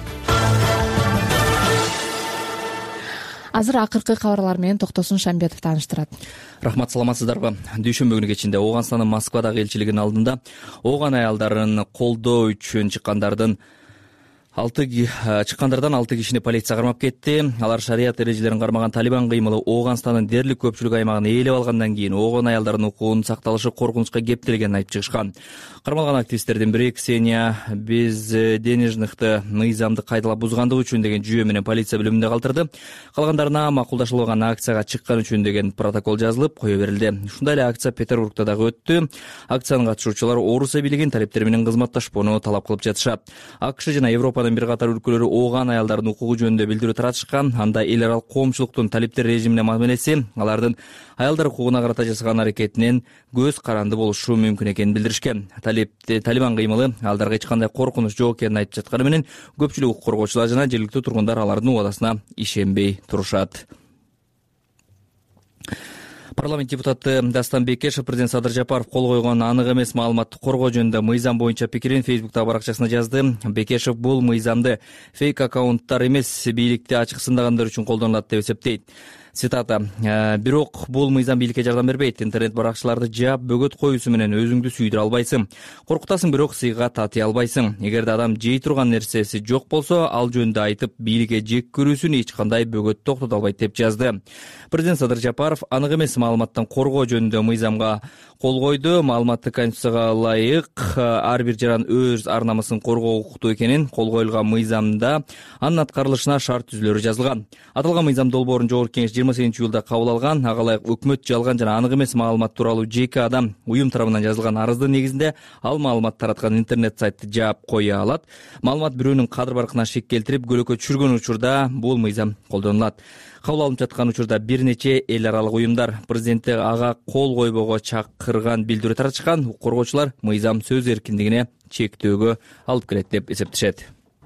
Азыр акыркы кабарлар менен Токтосун Шамбетов тааныштырат. Рахмат, саламатсыздарбы? Дүйшөмбү күнү кечинде Ооганстандын Москвадагы элчилигинин алдында Ооган аялдарын колдоо үчүн чыккандардан 6 кишини полиция кармап кетти. Алар шарият эрежелерин кармаган талибан кыймылы Ооганстандын дээрлик көпчүлүк аймагын ээлеп алгандан кийин Ооган аялдардын укугунун сакталышы коркунучка кептелгенин айтып чыгышкан. Кармалган активисттердин бири Ксения Безденежныхты мыйзамды кайдалап бузгандыгы үчүн деген жүйө менен полиция бөлүмүндө калтырды. Калгандарына макулдашылган акцияга чыккан үчүн деген протокол жазылып кое берилди. Ушундай эле акция Петербургда дагы өттү. Акциянын катышуучулары Орус бийлигинин талептери менен кызматташпоону талап кылып жатышат. АКШ жана Европанын бир катар өлкөлөрү Ооган аялдардын укугу жөнүндө билдирүү таратышкан. Анда эл аралык коомчулуктун талептер режимине мамилеси алардын аялдар укугуна карата жасаган аракетинен көз каранды болушу мүмкүн экенин билдиришкен. Талибан кыймылы аялдарга эч кандай коркунуч жок экенин айтып жатканы менен көпчүлүк укук коргоочулар жана жергиликтүү тургундар алардын убадасына ишенбей турушат. Парламент депутаты Дастан Бекешев президент Садыр Жапаров кол койгон анык эмес маалыматты коргоо жөнүндө мыйзам боюнча пикирин Фейсбуктагы баракчасына жазды. Бекешев бул мыйзамды фейк аккаунттар эмес, бийликти ачык сындагандар үчүн колдонулат деп эсептейт. Цитата: бирок бул мыйзам бийликке жардам бербейт. Интернет баракчыларды жаап бөгөт коюусу менен өзүңдү сүйдүрө албайсың. Коркутасың, бирок сыйга татый албайсың. Эгерде адам жей турган нерсеси жок болсо, ал жөнүндө айтып, бийликке жек көрүүсүн эч кандай бөгөт токтото албайт деп жазды. Президент Садыр Жапаров анык эмес маалыматтан коргоо жөнүндө мыйзамга кол койду. Маалыматты конституцияга ылайык ар бир жаран өз ар намысын коргоо укуктуу экенин, кол коюлган мыйзамда анын аткарылышына шарт түзүлөрү жазылган. Аталган мыйзам долбоорун Жогорку Кеңеш 28-июлда кабыл алган. Ага ылайык өкмөт жалган жана анык эмес маалымат тууралуу жеке адам уюм тарабынан жазылган арыздын негизинде ал маалымат тараткан интернет сайтты жаап кое алат. Маалымат бирөөнүн кадыр баркына шек келтирип көлөкө түшүргөн учурда бул мыйзам колдонулат. Кабыл алынып жаткан учурда бир нече эл аралык уюмдар президентти ага кол койбого чакырган билдирүү таратышкан. Укук коргоочулар мыйзам сөз эркиндигине чектөөгө алып келет деп эсептешет.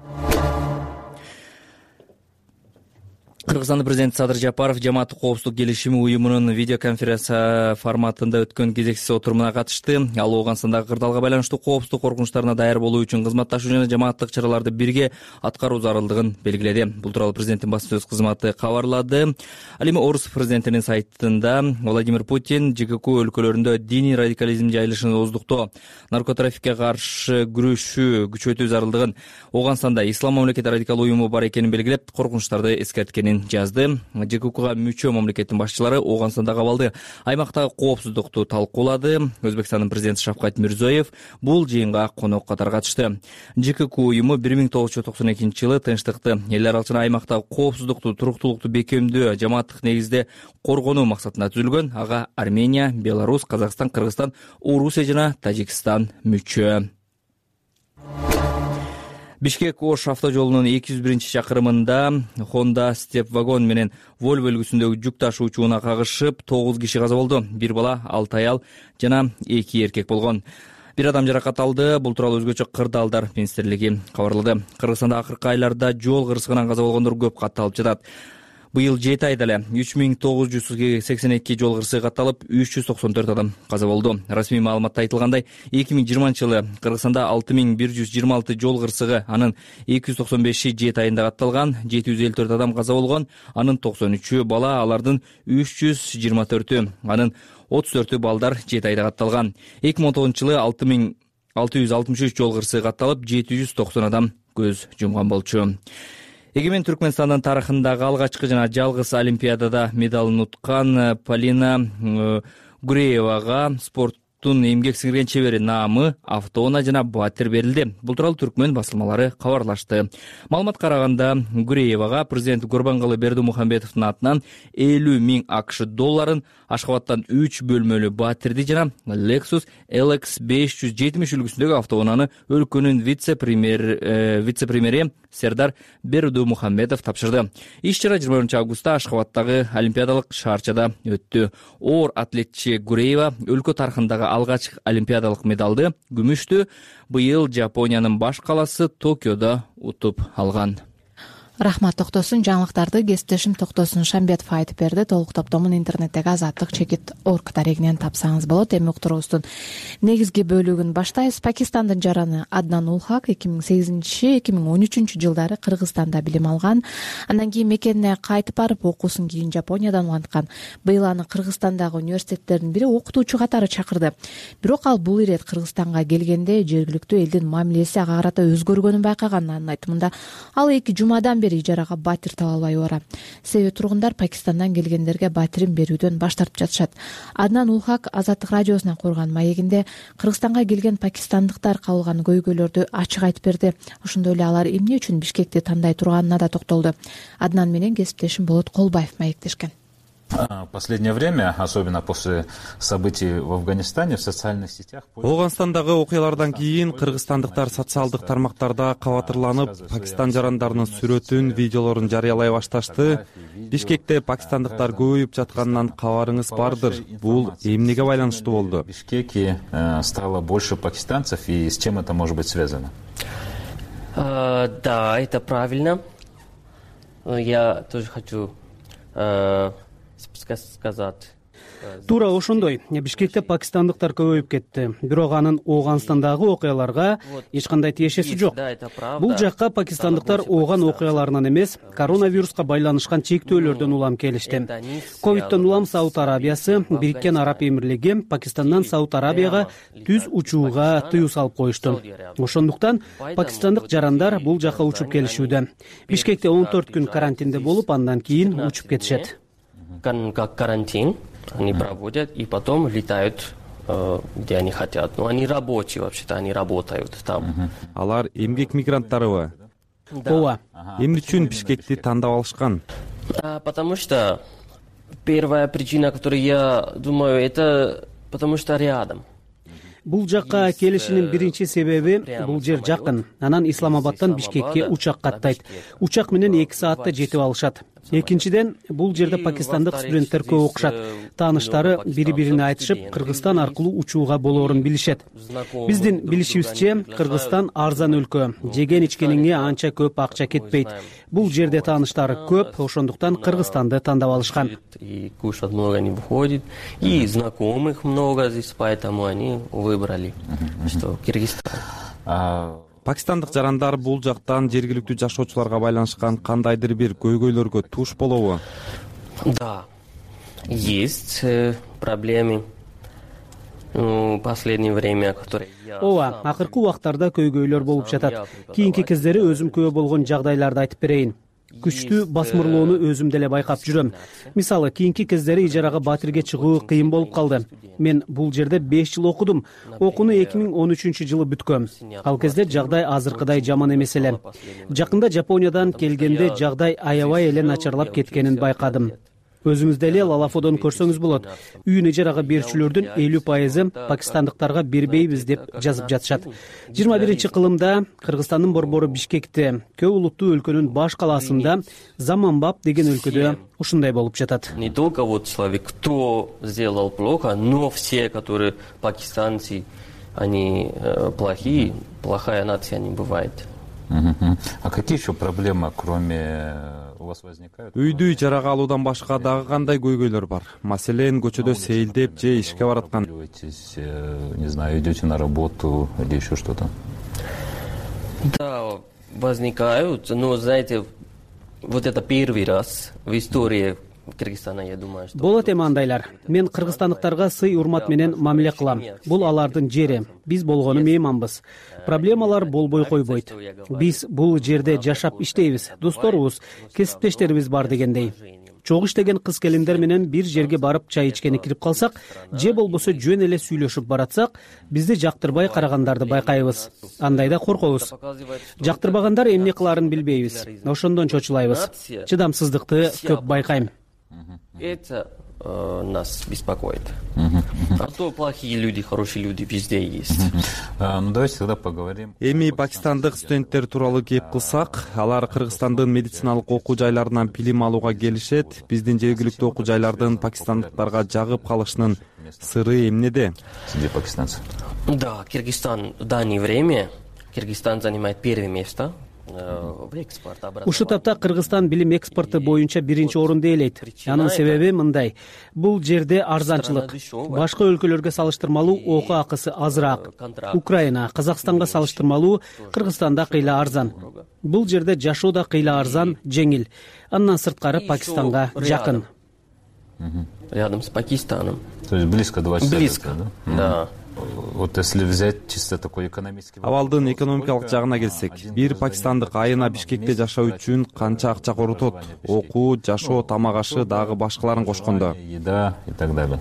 Кыргызстандын президенти Садыр Жапаров жамааттык коопсуздук келишими уюмунун видеоконференция форматында өткөн кезексиз отурумуна катышты. Ал Ооганстандагы кырдаалга байланыштуу коопсуздук коркунучтарына даяр болуу үчүн кызматташуу жана жамааттык чараларды бирге аткаруу зарылдыгын белгиледи. Бул тууралуу президенттин басма сөз кызматы кабарлады. Ал эми Орус президентинин сайтында Владимир Путин ЖКК өлкөлөрүндө диний радикализм жайылышын ооздуктоо, наркотрафикке каршы күрөшүү күчөтүү зарылдыгын, Ооганстанда ислам мамлекети радикал уюму бар экенин белгилеп, коркунучтарды эскерткенин жазды. ЖККга мүчө мамлекеттин башчылары Ооганстандагы абалды, аймактагы коопсуздукту талкуулады. Өзбекстандын президенти Шавкат Мирзиёев бул жыйынга конок катары катышты. ЖКК уюму 1992-жылы тынчтыкты, эл аралык жана аймактагы коопсуздукту, туруктуулукту бекемдөө, жамааттык негизде коргонуу максатында түзүлгөн. Ага Армения, Беларусь, Казакстан, Кыргызстан, Орусия жана Тажикстан мүчө. Бишкек-Ош автожолунун 201-чакырымында Honda Step вагон менен Volvo үлгүсүндөгү жүк ташуучуна кагышып 9 киши каза болду. Бир бала, 6 аял жана 2 эркек болгон. Бир адам жаракат алды. Бул тууралуу өзгөчө Кырдаалдар министрлиги кабарлады. Кыргызстанда акыркы айларда жол кырсыгынан каза болгондор көп катталып жатат. Быйыл 7 айда эле 3982 жол кырсыгы катталып, 394 адам каза болду. Расмий маалыматта айтылгандай, 2020-жылы Кыргызстанда 6126 жол кырсыгы, анын 295 7 айында катталган, 754 адам каза болгон, анын 93 бала, алардын 324, анын 34 балдар 7 айда катталган. 2019-жылы 6663 жол кырсыгы катталып, 790 адам көз жумган болчу. Эгемен Түркмөнстандын тарыхындагы алгачкы жана жалгыз Олимпиадада медалын уткан Полина Гуреевага спорттун эмгек сиңирген чебери наамы, автоунаа жана батир берилди. Бул тууралуу Түркмөн басылмалары кабарлашты. Маалыматка караганда, Гуреевага президент Гурбангулы Бердимухамедовдун атынан 50 000 акш долларын, Ашхабадтан 3 бөлмөлүү батирди жана Lexus LX 570 үлгүсүндөгү автоунааны өлкөнүн вице-премьери Сердар Бердимухамедов тапшырды. Иш-чара 20 августта Ашхабадтагы Олимпиадалык шаарчада өттү. Оор атлетчи Гуреева өлкө тарыхындагы алгач олимпиадалык медалды, күмүштү, быйыл Жапониянын баш каласы Токиодо утуп алган. Рахмат Токтосун. Жаңылыктарды кесиптешим Токтосун Шамбетов айтып берди. Толук топтомун интернеттеги azatlik.org дарегинен тапсаңыз болот. Эми уктуруубуздун негизги бөлүгүн баштайбыз. Пакистандын жараны Аднан Улхак 2008-2013 жылдары Кыргызстанда билим алган. Андан кийин мекенине кайтып барып, окуусун кийин Жапониядан уланткан. Быйыл аны Кыргызстандагы университеттердин бири окутуучу катары чакырды. Бирок ал бул ирет Кыргызстанга келгенде жергиликтүү элдин мамилеси ага карата өзгөргөнүн байкаган. Анын айтымында, ал 2 жумадан ижарага батир таба албай бара. Себеби тургундар Пакистандан келгендерге батирин берүүдөн баш тартып жатышат. Аднан Улхак Азаттык радиосуна курган маегинде Кыргызстанга келген пакистандыктар кабылган көйгөйлөрдү ачык айтып берди. Ошондой эле алар эмне үчүн Бишкекти тандай турганына да токтолду. Аднан менен кесиптешим Болот Колбаев маектешкен. Последнее время, особенно после событий в Афганистане, в социальных сетях... Оганстандагы окуялардан кийин кыргызстандыктар социалдык тармактарда кабатырланып, Пакистан жарандарынын сүрөтүн, видеолорун жарыялай башташты. Бишкекте пакистандыктар көбөйүп жатканынан кабарыңыз бардыр. Бул эмнеге байланыштуу болду? В Бишкеке стало больше пакистанцев, и с чем это может быть связано? Да, это правильно. Я тоже хочу сказать. Туура ошондой. Бишкекте пакистандыктар көбөйүп кетти. Бирок анын Оганстандагы окуяларга эч кандай тиешеси жок. Бул жакка пакистандыктар Оган окуяларынан эмес, коронавируска байланышкан чектөөлөрдөн улам келишти. Ковидтен улам Сауд Арабиясы, Бириккен Араб Эмирлиги Пакистандан Сауд Арабияга түз учууга тыюу салып коюшту. Ошондуктан пакистандык жарандар бул жакка учуп келишүүдө. Бишкекте 14 күн карантинде болуп, андан кийин учуп кетишет. Как карантин они проводят и потом летают где они хотят. Но они рабочие вообще-то, они работают там. Алар эмгек мигранттарыбы? Ооба. Эмне үчүн Бишкекти тандап алышкан? Потому что первая причина, которую я думаю, это потому что рядом. Бул жакка келишинин биринчи себеби бул жер жакын. Анан Исламабадтан Бишкекке учак каттайт. Учак менен 2 саатта жетип алышат. Экинчиден, бул жерде пакистандык студенттер көп окушат. Тааныштары бири-бирине айтышып, Кыргызстан аркылуу учууга болоорун билишет. Биздин билишибизче, Кыргызстан арзан өлкө. Жеген-ичкениңе анча көп акча кетпейт. Бул жерде тааныштары көп, ошондуктан Кыргызстанды тандап алышкан. И кушать много не выходит, и знакомых много здесь, поэтому они выбрали, что Кыргызстан. Пакистандык жарандар бул жактан жергиликтүү жашоочуларга байланышкан кандайдыр бир көйгөйлөргө туш болобу? Да, есть проблемы в последнее время, которые... Ооба, акыркы убактарда көйгөйлөр болуп жатат. Кийинки кездери өзүм күбө болгон жагдайларды айтып берейин. Күчтүү басмырлоону өзүм деле байкап жүрөм. Мисалы, кийинки кездери ижарага батирге чыгуу кыйын болуп калды. Мен бул жерде 5 жыл окудум. Окууну 2013-жылы бүткөм. Ал кезде жагдай азыркыдай жаман эмес эле. Жакында Жапониядан келгенде жагдай аябай эле начарлап кеткенин байкадым. Өзүңүз деле Лалафодон көрсөңүз болот. Үйүн ижарага берүүчүлөрдүн 50% пакистандыктарга бербейбиз деп жазып жатышат. 21-кылымда Кыргызстандын борбору Бишкекте, көп улуттуу өлкөнүн баш калаасында Заманбап деген өлкөдө ушундай болуп жатат. Не только вот человек, кто сделал плохо, но все, которые пакистанцы, они плохие, плохая нация не бывает. А какие еще проблемы, кроме үйдү ижарага алуудан башка дагы кандай көйгөйлөр бар? Маселен, көчөдө сейилдеп же ишке бараткан. Не знаю, идете на работу или еще что-то. Да, возникают, но, знаете, вот это первый раз в истории Кыргызстана, я думаю, что... Болот эми андайлар. Мен кыргызстандыктарга сый урмат менен мамиле кылам. Бул алардын жери. Биз болгону мейманбыз. Проблемалар болбой койбойт. Биз бул жерде жашап иштейбиз. Досторубуз, кесиптештерибиз бар дегендей. Чогуу иштеген кыз келиндер менен бир жерге барып чай ичкени кирип калсак, же болбосо жөн эле сүйлөшүп баратсак, бизди жактырбай карагандарды байкайбыз. Андайда коркобуз. Жактырбагандар эмне кылаарын билбейбиз. Ошондон чочулайбыз. Чыдамсыздыкты көп байкайм. Это нас беспокоит. А то плохие люди, хорошие люди везде есть. Ну давайте тогда поговорим. Эми пакистандык студенттер тууралуу кеп кылсак, алар Кыргызстандын медициналык окуу жайларынан билим алууга келишет. Биздин жергиликтүү окуу жайлардын пакистандыктарга жагып калышынын сыры эмнеде? Среди пакистанцев. Да, Кыргызстан в данное время занимает первое место. Ушул тапта Кыргызстан билим экспорту боюнча биринчи орунду ээлейт. Анын себеби мындай: бул жерде арзанчылык. Башка өлкөлөргө салыштырмалуу окуу акысы азыраак. Украина, Казакстанга салыштырмалуу Кыргызстанда кыйла арзан. Бул жерде жашоо да кыйла арзан, жеңил. Андан сырткары Пакистанга жакын. Рядом с Пакистаном. То есть близко 2 часа. Близко, да. Вот если взять чисто такой экономический... Абалдын экономикалык жагына келсек, бир пакистандык айына Бишкекте жашоо үчүн канча акча коротот? Окуу, жашоо, тамак ашы, дагы башкаларын кошкондо. Еда и так далее.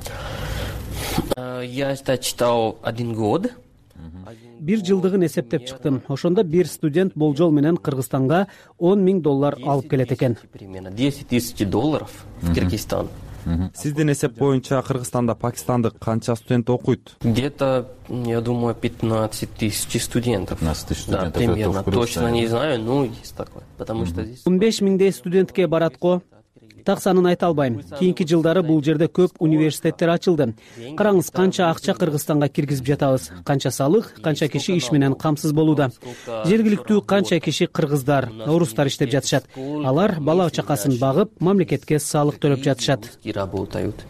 Я читал 1 год. Бир жылдыгын эсептеп чыктым. Ошондо бир студент болжол менен Кыргызстанга $10,000 алып келет экен. Примерно $10,000 в Кыргызстан. Сиздин эсеп боюнча Кыргызстанда пакистандык канча студент окуйт? Где-то, я думаю, 15 тысяч студентов. 15 тысяч студентов. Да, примерно. Точно не знаю, но есть такое. Потому что здесь... 15 миңдей студентке барат го. Так санын айта албайм. Кийинки жылдары бул жерде көп университеттер ачылды. Караңыз, канча акча Кыргызстанга киргизип жатабыз. Канча салык, канча киши иш менен камсыз болууда. Жергиликтүү канча киши кыргыздар, орустар иштеп жатышат. Алар бала чакасын багып, мамлекетке салык төлөп жатышат. И работают.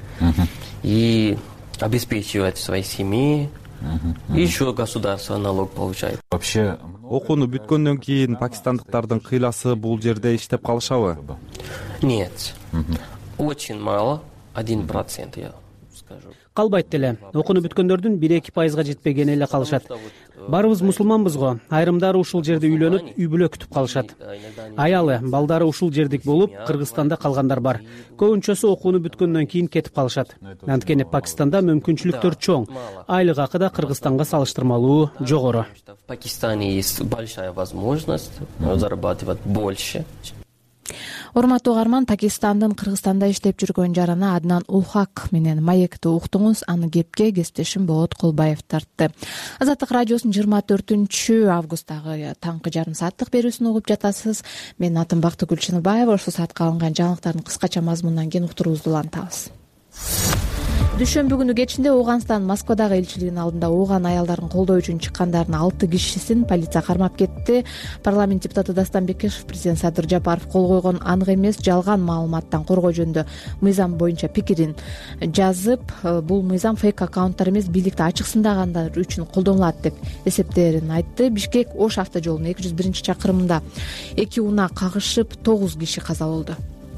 И обеспечивают свои семьи. И еще государство налог получает. Вообще, окууну бүткөндөн кийин пакистандыктардын кыйласы бул жерде иштеп калышабы? Нет. Очень мало. 1%, я скажу. Калбайт деле. Окууну бүткөндөрдүн 1-2% жетпегени эле калышат. Барыбыз мусулманбыз го. Айрымдары ушул жерде үйлөнүп, үй бүлө күтүп калышат. Аялы, балдары ушул жердик болуп, Кыргызстанда калгандар бар. Көбүнчөсү окууну бүткөндөн кийин кетип калышат. Анткени Пакистанда мүмкүнчүлүктөр чоң. Айлык акы да Кыргызстанга салыштырмалуу жогору. В Пакистане есть большая возможность зарабатывать больше. Урматтуу угарман, Пакистандын Кыргызстанда иштеп жүргөн жарана Аднан Улхак менен маекти уктуңуз. Аны кепке кесиптешим Болот Кулбаев тартты. Азаттык радиосунун 24 августтагы таңкы жарым сааттык берүүсүн угуп жатасыз. Менин атым Бактыгүл Чыныбаева. Ушул саатка алынган жаңылыктардын кыскача мазмунунан кийин уктуруубузду улантабыз. Дүйшөмбү күнү кечинде Ооганстан Москвадагы элчилигинин алдында ооган аялдарын колдоо үчүн чыккандардын 6 кишисин полиция кармап кетти. Парламент депутаты Дастан Бекешев президент Садыр Жапаров кол койгон анык эмес жалган маалыматтан коргоо жөнүндө мыйзам боюнча пикирин жазып, бул мыйзам фейк аккаунттар эмес, бийликти ачык сындагандар үчүн колдонулат деп эсептээрин айтты. Бишкек Ош автожолунун 201-чакырымында 2 унаа кагышып 9 киши каза болду.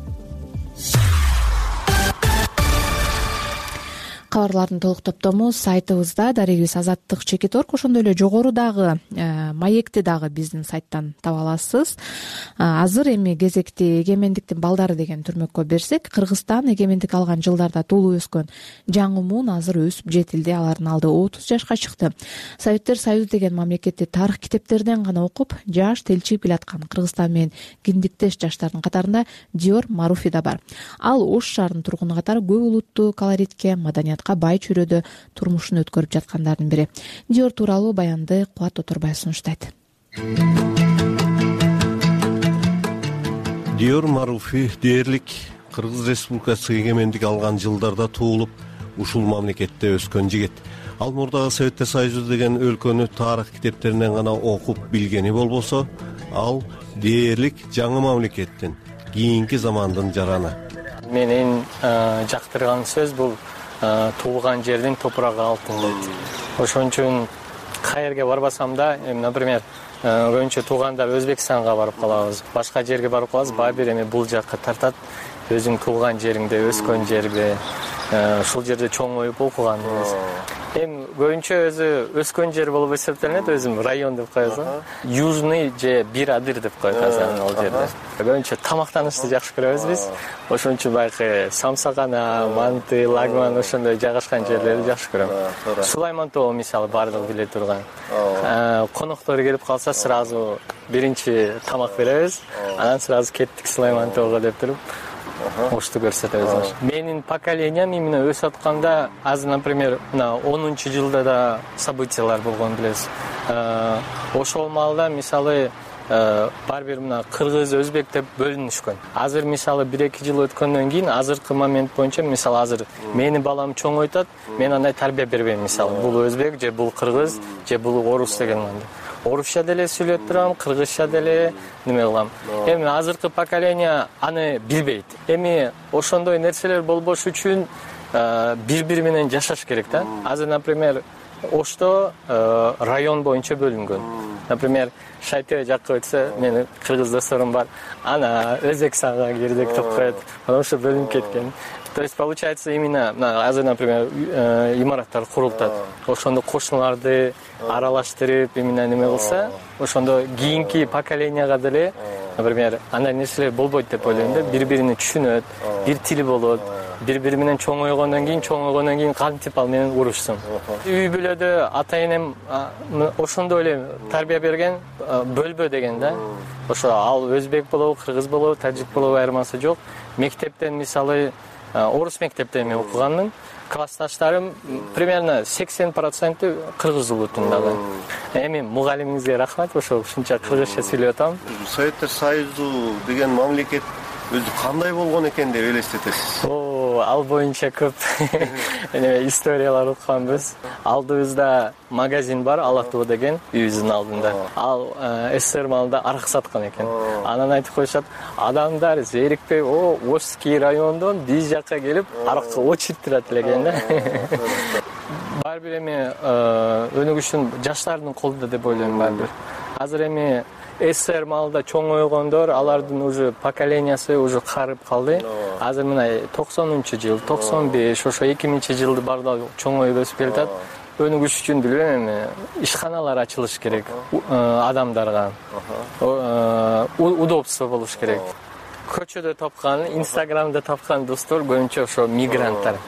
Кабарлардын толук топтому сайтыбызда дарегибиз Азаттык /Org, ошондой эле жогорудагы маекти дагы биздин сайттан таба аласыз. Азыр эми кезекти эгемендиктин балдары деген түрмөккө берсек, Кыргызстан эгемендик алган жылдарда туулуп өскөн жаңы муун азыр өсүп жетилди. Алардын алды 30 жашка чыкты. Советтер Союзу деген мамлекетти тарых китептерден гана окуп, жаш телчип келаткан Кыргызстан менен киндиктеш жаштардын катарында Диор Маруфи да бар. Ал Ош шаарынын тургуну катары көп улуттуу колоритке, маданиятка бай чөйрөдө турмушун өткөрүп жаткандардын бири. Диор тууралуу баянды Кубат Оторбаев сунуштайт. Диор Маруфи дээрлик Кыргыз Республикасы эгемендик алган жылдарда туулуп, ушул мамлекетте өскөн жигит. Ал мурдагы Советтер Союзу деген өлкөнү тарых китептеринен гана окуп билгени болбосо, ал дээрлик жаңы мамлекеттин кийинки замандын жараны. Менин жактырган сөз бул туулган жердин топурагы алтын дейт. Ошон үчүн каерге барбасам да, например, көбүнчө туугандар Өзбекстанга барып калабыз, башка жерге барып калабыз, баары бир бул жакка тартат. Өзүң туулган жериңде, өскөн жерде, ушул жерде чоңоюп окуганбыз. Көбүнчө өзү өскөн жер болуп эсептелинет, өзүм район деп коебуз. Южный же бир адыр деп коет азыр ал жерде. Көбүнчө тамактанышты жакшы көрөбүз биз. Ошон үчүн байкы Самсагана, Манты, Лагман ошондой жайгашкан жерлерди жакшы көрөм. Сулайман тоо мисалы баардыгы биле турган. Коноктор келип калса сразу биринчи тамак беребиз, анан сразу кеттик Сулайман тоого деп туруп ошту көрсөтөбүз. Менин поколениям именно өсүп атканда, азыр, например, мына 10-жылда да событиялар болгон билесиз. Ошол маалда мисалы бар бир мына кыргыз, өзбек деп бөлүнүшкөн. Азыр мисалы 1-2 жыл өткөндөн кийин азыркы момент боюнча мисалы азыр менин балам чоңойтат, мен андай тарбия бербейм мисалы. Бул өзбек же бул кыргыз же бул орус деген мындай. Орусча деле сүйлөп турам, кыргызча деле неме кылам. Азыркы поколение аны билбейт. Ошондой нерселер болбош үчүн бири-бири менен жашаш керек да. Азыр, например, Ошто район боюнча бөлүнгөн. Например, Шайтөбө жакка өтсө, менин кыргыз досторум бар. Ана Өзбекстанга кирдик деп коет. Ошо бөлүнүп кеткен. То есть получается именно азыр, например, имараттар курултат. Ошондо кошуналарды аралаштырып, именно неме кылса, ошондо кийинки поколенияга деле, например, андай нерселер болбойт деп ойлойм да. Бири-бирини түшүнөт, бир тили болот. Бири-бири менен чоңойгондон кийин кантип ал менен урушсун. Үй бүлөдө ата-энем ошондой эле тарбия берген, бөлбө деген да. Ошо ал өзбек болобу, кыргыз болобу, тажик болобу айырмасы жок. Мектептен мисалы орус мектептен мен окуганмын. Классташтарым примерно 80% кыргыз улутундагы. Мугалимиңизге рахмат, ошо ушунча кыргызча сүйлөп атам. Советтер Союзу деген мамлекет өзү кандай болгон экен деп элестетесиз? Ал боюнча көп историялар окуганбыз. Алдыбызда магазин бар, Алатуу деген, үйүбүздүн алдында. Ал СССР маалында арак саткан экен. Анан айтып коюшат, адамдар зерикпей, Ошский райондон биз жакка келип, аракка очередь турат экен да. Бар бир өнүгүшүн жаштардын колунда деп ойлойм баары. Азыр СССР маалда чоңойгондор, алардын уже поколениясы уже карып калды. Азыр мына 90-жыл, 95, ошо 2000-жылды бардыгы чоңоюп өсүп келатат. Өнүгүш үчүн билбейм, ишканалар ачылыш керек адамдарга. Удобство болуш керек. Көчөдө тапкан, Инстаграмда тапкан достор көбүнчө ошо мигранттар.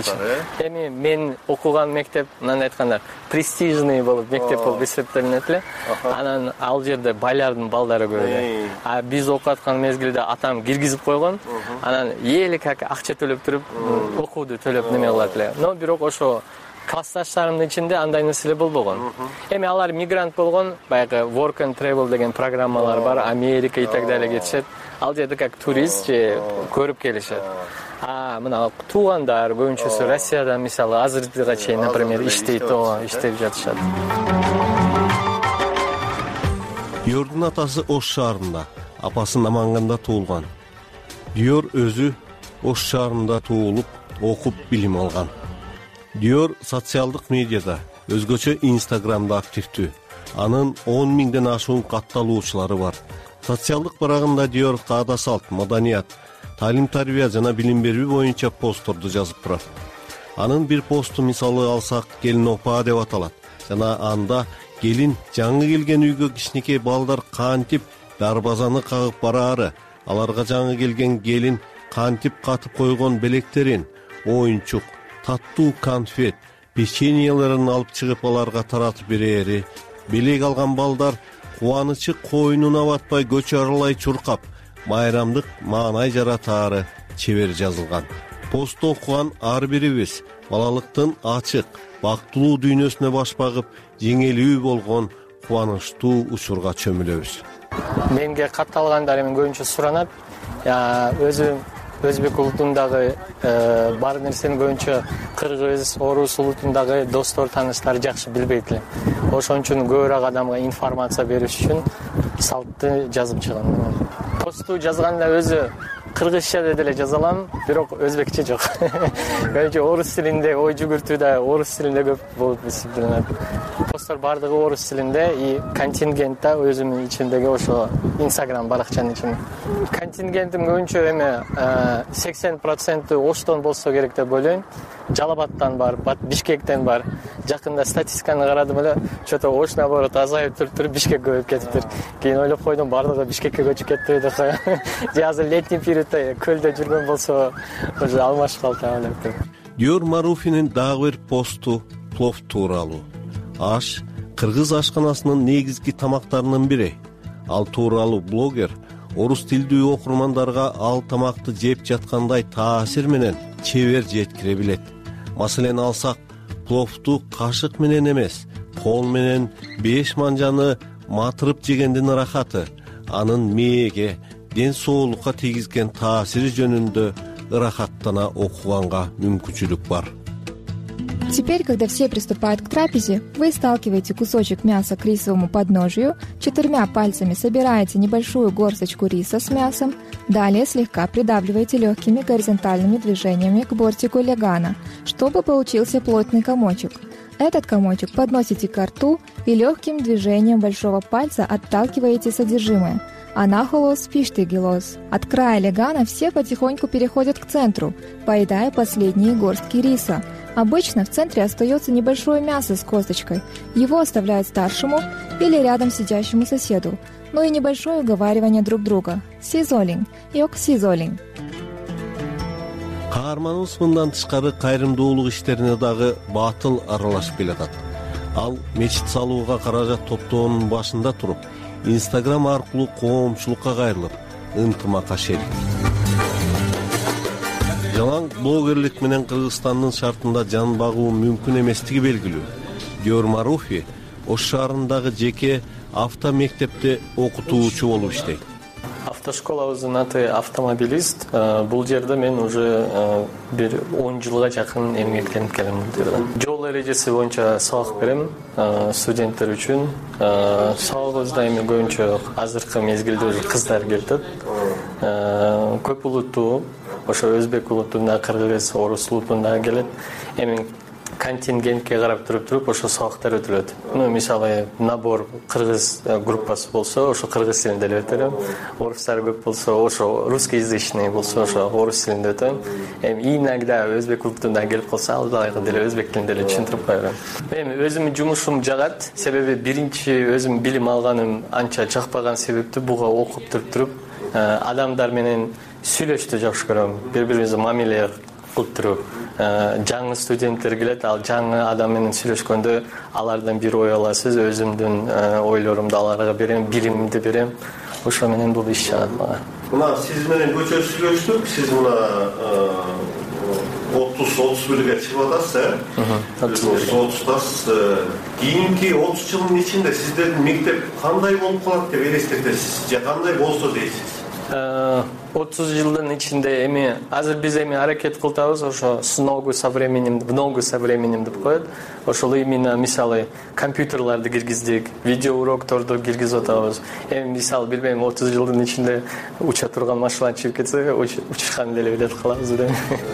Мен окуган мектеп, мындай айтканда, престижный болуп мектеп болуп эсептелинет эле. Анан ал жерде байлардын балдары көп эле. Биз окуп аткан мезгилде атам киргизип койгон. Анан эли как акча төлөп туруп, окууду төлөп неме кылат эле. Но бирок ошо классташтарымдын ичинде андай нерселер болбогон. Алар мигрант болгон, баягы work and travel деген программалар бар, Америка и так далее кетишет. Ал жерде как турист же көрүп келишет. Мына туугандар көбүнчөсү Россияда мисалы азыркыга чейин, например, иштейт жатышат. Диордун атасы Ош шаарында, апасы Наманганда туулган. Диор өзү Ош шаарында туулуп, окуп билим алган. Диор социалдык медиада, өзгөчө Инстаграмда активдүү. Анын 10 миңден ашуун катталуучулары бар. Социалдык барагында Диор каада салт, маданият, талим-тарбия жана билим берүү боюнча постторду жазып турат. Анын бир посту мисалы алсак, келин опа деп аталат. Жана анда келин жаңы келген үйгө кичинекей балдар кантип дарбазаны кагып бараары, аларга жаңы келген келин кантип катып койгон белектерин, оюнчук, таттуу конфет, печеньелерин алып чыгып аларга таратып берери, белек алган балдар кубанычы койнуна батпай көчө аралай чуркап, майрамдык маанай жаратаары чебер жазылган. Посту окуган ар бирибиз балалыктын ачык, бактылуу дүйнөсүнө баш багып, жеңилүү болгон кубанычтуу учурга чөмүлөбүз. Менге катталгандар көбүнчө суранат. Өзүм өзбек улутундагы бар нерсени көбүнчө кыргыз, орус улутундагы достор, тааныштар жакшы билбейт эле. Ошон үчүн көбүрөөк адамга информация бериш үчүн салтты жазып чыгам. постту жазганда өзү кыргызча деле жаза алам, бирок өзбекче жок. Көбүнчө орус тилинде ой жүгүртүү да орус тилинде көп болуп эсептелет. Посттор бардыгы орус тилинде, и контингент да өзүмдүн ичимдеги ошо Instagram баракчанын ичинде. Контингентим көбүнчө эме 80% Оштон болсо керек деп ойлойм. Жалал-Абадтан бар, Бишкектен бар. Жакында статистиканы карадым эле, чото Ош наоборот азайып туруп Бишкек көбөйүп кетиптир. Кийин ойлоп койдум, бардыгы Бишкекке көчүп кетти деп коем. Же азыр летний периодто көлдө жүргөн болсо, уже алмашып калды деп. Диор Маруфинин дагы бир посту плов тууралуу. Аш кыргыз ашканасынын негизги тамактарынын бири. Ал тууралуу блогер орус тилдүү окурмандарга ал тамакты жеп жаткандай таасир менен чебер жеткире билет. Маселен алсак, пловту кашык менен эмес, кол менен 5 манжаны матырып жегендин ырахаты, анын мээге, ден соолукка тийгизген таасири жөнүндө ырахаттана окуганга мүмкүнчүлүк бар. Теперь, когда все приступают к трапезе, вы сталкиваете кусочек мяса к рисовому подножию, 4 пальцами собираете небольшую горсточку риса с мясом, далее слегка придавливаете легкими горизонтальными движениями к бортику легана, чтобы получился плотный комочек. Этот комочек подносите ко рту и легким движением большого пальца отталкиваете содержимое. Анахолос пиштигилос. От края легана все потихоньку переходят к центру, поедая последние горстки риса. Обычно в центре остается небольшое мясо с косточкой. Его оставляют старшему или рядом сидящему соседу. Ну и небольшое уговаривание друг друга. Сизолинг, йок сизолинг. Каарманыбыз мындан тышкары кайрымдуулук иштерине дагы батыл аралашып келатат. Ал мечит салууга каражат топтоонун башында туруп, Instagram аркылуу коомчулукка кайрылып, ынтымакка шерик. Жалаң блогерлик менен Кыргызстандын шартында жан багуу мүмкүн эместиги белгилүү. Диор Маруфи Ош шаарындагы жеке автомектепте окутуучу болуп иштейт. Автошколабыздын аты автомобилист. Бул жерде мен уже бир 10 жылга жакын эмгектенип келем. Жол эрежеси боюнча сабак берем студенттер үчүн. Сабагыбызда эми көбүнчө азыркы мезгилде уже кыздар келет. Көп улуттуу, ошо өзбек улутунда, кыргыз, орус улутунда келет. Эми контингентке карап туруп ошо сабактар өтүлөт. Мисалы набор кыргыз группасы болсо, ошо кыргыз тилинде эле өтөм. Орустар көп болсо, ошо русскоязычный болсо, ошо орус тилинде өтөм. Эми иногда өзбек улутунда келип калса, ал дагы деле өзбек тилинде эле түшүндүрүп коём. Эми өзүмдүн жумушум жагат, себеби биринчи өзүм билим алганым анча жакпаган себептүү буга окуп туруп адамдар менен сүйлөштү жакшы көрөм. Бири-бирибизди мамиле кылып туруп, жаңы студенттер келет, ал жаңы адам менен сүйлөшкөндө алардан бир ой аласыз, өзүмдүн ойлорумду аларга берем, билимимди берем. Ошо менен бул иш жагат мага. Мына сиз менен көчө сүйлөштүк, сиз мына 30-31ге чыгып атасыз, 30-тасыз. Кийинки 30 жылдын ичинде сиздердин мектеп кандай болуп калат деп элестетесиз, же кандай болсо дейсиз? 30 жылдын ичинде эми азыр биз эми аракет кылтабыз, ошо с ногу со временем деп коет. Ошол именно мисалы компьютерларды киргиздик, видео урокторду киргизип атабыз. Эми мисалы билбейм 30 жылдын ичинде уча турган машина чыгып кетсе, учушкан деле билет калабыз деп.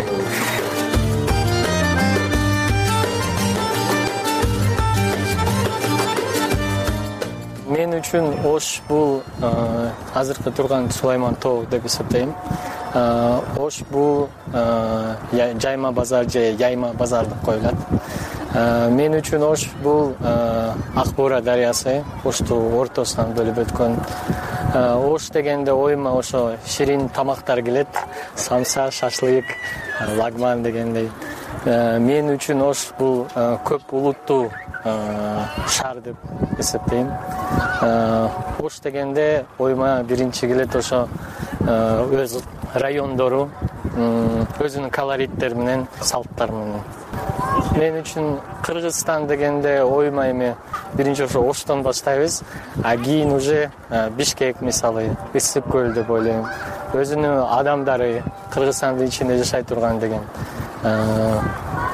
Мен үчүн Ош бул азыркы турган Сулайман тоо деп эсептейм. Ош бул жайма базар же яйма базар деп коюлат. Мен үчүн Ош бул Акбора дарыясы, Ошту ортосунан бөлүп өткөн. Ош дегенде оюма ошо ширин тамактар келет, самса, шашлык, лагман дегендей. Мен үчүн Ош бул көп улуттуу шаар деп эсептейм. Ош дегенде оюма биринчи келет ошо өз райондору, өзүнүн колориттери менен, салттары менен. Мен үчүн Кыргызстан дегенде оюма эми биринчи ошо Оштон баштайбыз, а кийин уже Бишкек мисалы, Ысык көл деп ойлойм. Өзүнүн адамдары Кыргызстандын ичинде жашай турган деген көп улут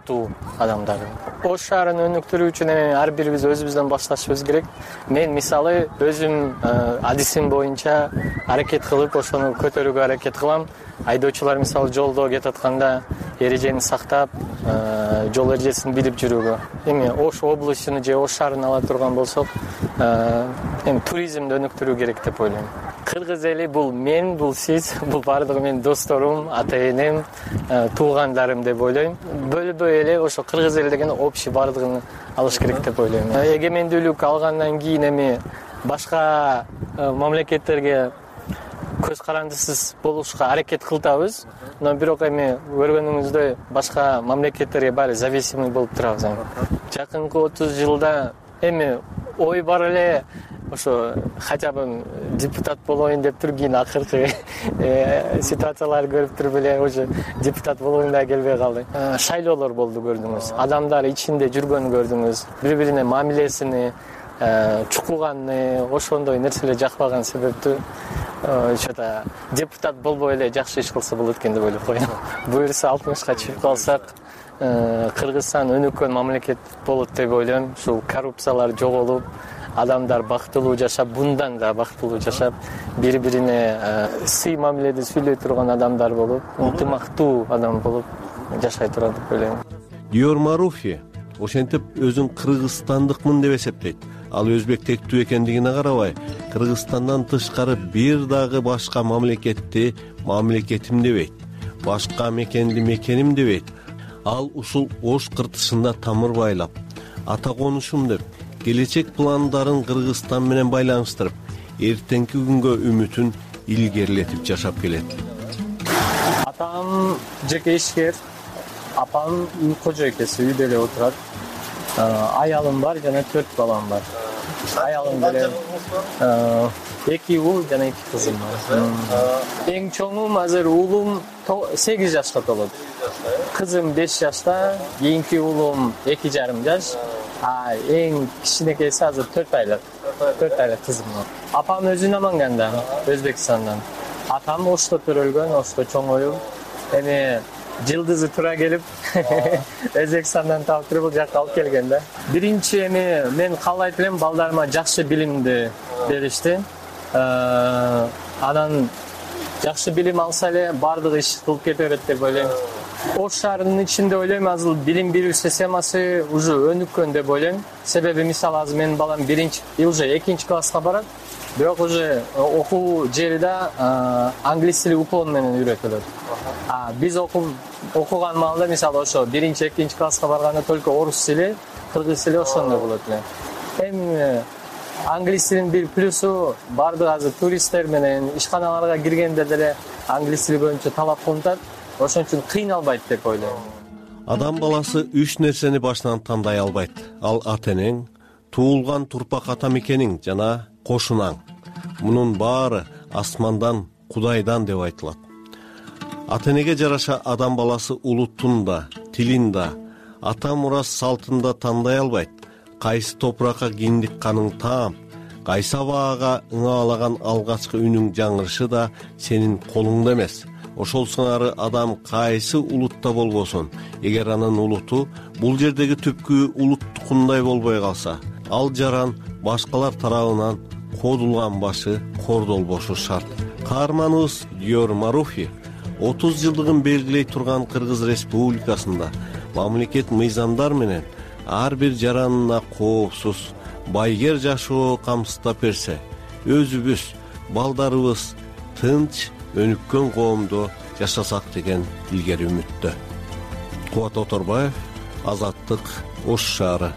бактылуу адамдар. Ош шаарын өнүктүрүү үчүн эми ар бирибиз өзүбүздөн башташыбыз керек. Мен мисалы өзүм адисим боюнча аракет кылып ошону көтөрүүгө аракет кылам. Айдоочулар мисалы жолдо кетип атканда эрежени сактап, жол эрежесин билип жүрүүгө. Эми Ош областын же Ош шаарын ала турган болсок, эми туризмди өнүктүрүү керек деп ойлойм. Кыргыз эли бул мен, бул сиз, бул баардыгы менин досторум, ата-энем, туугандарым деп ойлойм. Бөлбөй эле ошо кыргыз эли деген общий баардыгын алыш керек деп ойлойм. Эгемендүүлүк алгандан кийин эми башка мамлекеттерге көз карандысыз болушка аракет кылтабыз. Но бирок эми көргөнүңүздөй башка мамлекеттерге баары зависимый болуп турабыз. Жакынкы 30 жылда эми ой бар эле ошо хотя бы депутат болоюн деп туруп, кийин акыркы ситуацияларды көрүп туруп эле уже депутат болоюн да келбей калды. Шайлоолор болду, көрдүңүз. Адамдар ичинде жүргөнү көрдүңүз. Бири-бирине мамилесини, чукуганны, ошондой нерселер жакпаган себептүү что-то депутат болбой эле жакшы иш кылса болот экен деп ойлоп коем. Буюрса 60ка чыгып калсак, Кыргызстан өнүккөн мамлекет болот деп ойлойм. Ушул коррупциялар жоголуп, адамдар бактылуу жашап, bundan да бактылуу жашап, бири-бирине сый мамиледе сүйлөй турган адамдар болуп, ынтымактуу адам болуп жашай турат деп ойлойм. Диор Маруфи ошентип өзүн кыргызстандыкмын деп эсептейт. Ал өзбек тектүү экендигине карабай, Кыргызстандан тышкары бир дагы башка мамлекетти мамлекетим дебейт, башка мекенди мекеним дебейт. Ал ушул Ош кыртышында тамыр байлап, ата конушум деп, келечек пландарын Кыргызстан менен байланыштырып, эртеңки күнгө үмүтүн илгерилетип жашап келет. Атам жеке ишкер, апам үй кожо экеси, үйдө эле отурат. Аялым бар жана 4 балам бар. Аялым менен 2 уул жана 2 кызым бар. Эң чоңум азыр уулум 8 жашка толот. Кызым 5 жашта, кийинки уулум 2,5 жаш. Эң кичинекейси азыр 4 айлык. 4 айлык кызым бар. Апам өзү Намангандан, Өзбекстандан. Атам Ошто төрөлгөн, Ошто чоңоюп. Эми жылдызы тура келип Өзбекстандан таптырып бул жакка алып келген да. Биринчи эми мен каалайт элем балдарыма жакшы билимди беришти. Анан жакшы билим алса эле баардык иш кылып кете берет деп ойлойм. Ош шаарынын ичинде ойлойм азыр билим берүү системасы уже өнүккөн деп ойлойм. Себеби мисалы азыр менин балам 1-чи, уже 2-чи класска барат. Бирок уже окуу жерде англис тили уклон менен үйрөтүлөт. Биз окуган маалда мисалы ошо 1-чи, 2-чи класска барганда только орус тили, кыргыз тили ошондой болот эле. Эми англис тилинин бир плюсу баардык азыр туристтер менен ишканаларга киргенде деле англис тили боюнча талап кылынат. Ошон үчүн кыйналбайт деп ойлойм. Адам баласы 3 нерсени башынан тандай албайт. Ал ата-энең, туулган турпак ата мекениң жана кошунаң. Мунун баары асмандан, Кудайдан деп айтылат. Ата-энеге жараша адам баласы улутун да, тилин да, ата мурас салтын да тандай албайт. Кайсы топуракка киндик каның таам, кайсы абаага ыңаалаган алгачкы үнүң жаңырышы да сенин колуңда эмес. Ошол сыңары адам кайсы улутта болбосун, эгер анын улуту бул жердеги түпкү улуттукундай болбой калса, ал жаран башкалар тарабынан кодулган башы кордолбошу шарт. Каарманыбыз Диор Маруфи 30 жылдыгын белгилей турган Кыргыз Республикасында мамлекет мыйзамдар менен ар бир жаранына коопсуз, байгер жашоо камсыздап берсе, өзүбүз, балдарыбыз тынч өнүккөн коомдо жашасак деген илгери үмүттө. Кубат Оторбаев, Азаттык, Ош шаары.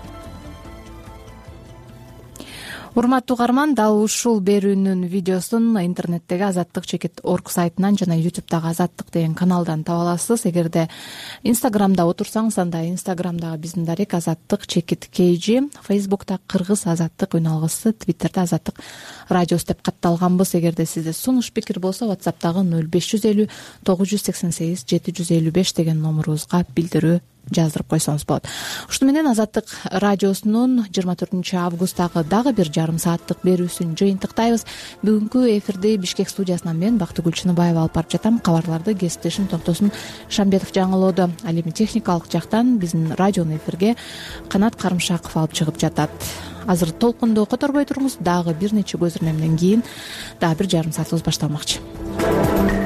Урматтуу угарман, дал ушул берүүнүн видеосун интернеттеги azattik.org сайтынан жана YouTube'дагы Азаттык деген каналдан таба аласыз. Эгерде Instagram'да отурсаңыз, анда Instagram'дагы биздин дарек azattik_kg, Facebook'та Кыргыз Азаттык үн алгысы, Twitter'да Азаттык радиосу деп катталганбыз. Эгерде сизде сунуш пикир болсо, WhatsApp'тагы 0550 988 755 деген номурубузга билдирүү жаздырып койсоңуз болот. Ушуну менен Азаттык радиосунун 24 августтагы дагы бир жарым сааттык берүүсүн жыйынтыктайбыз. Бүгүнкү эфирди Бишкек студиясынан мен Бактыгүл Чыныбаева алып барып жатам. Кабарларды кесиптешим Токтосун Шамбетов жаңылоодо. Ал эми техникалык жактан биздин радиону эфирге Канат Карымшаков алып чыгып жатат. Азыр толкунду которбой туруңуз. Дагы бир нече көзүрмемден кийин дагы бир жарым саатыбыз башталмакчы.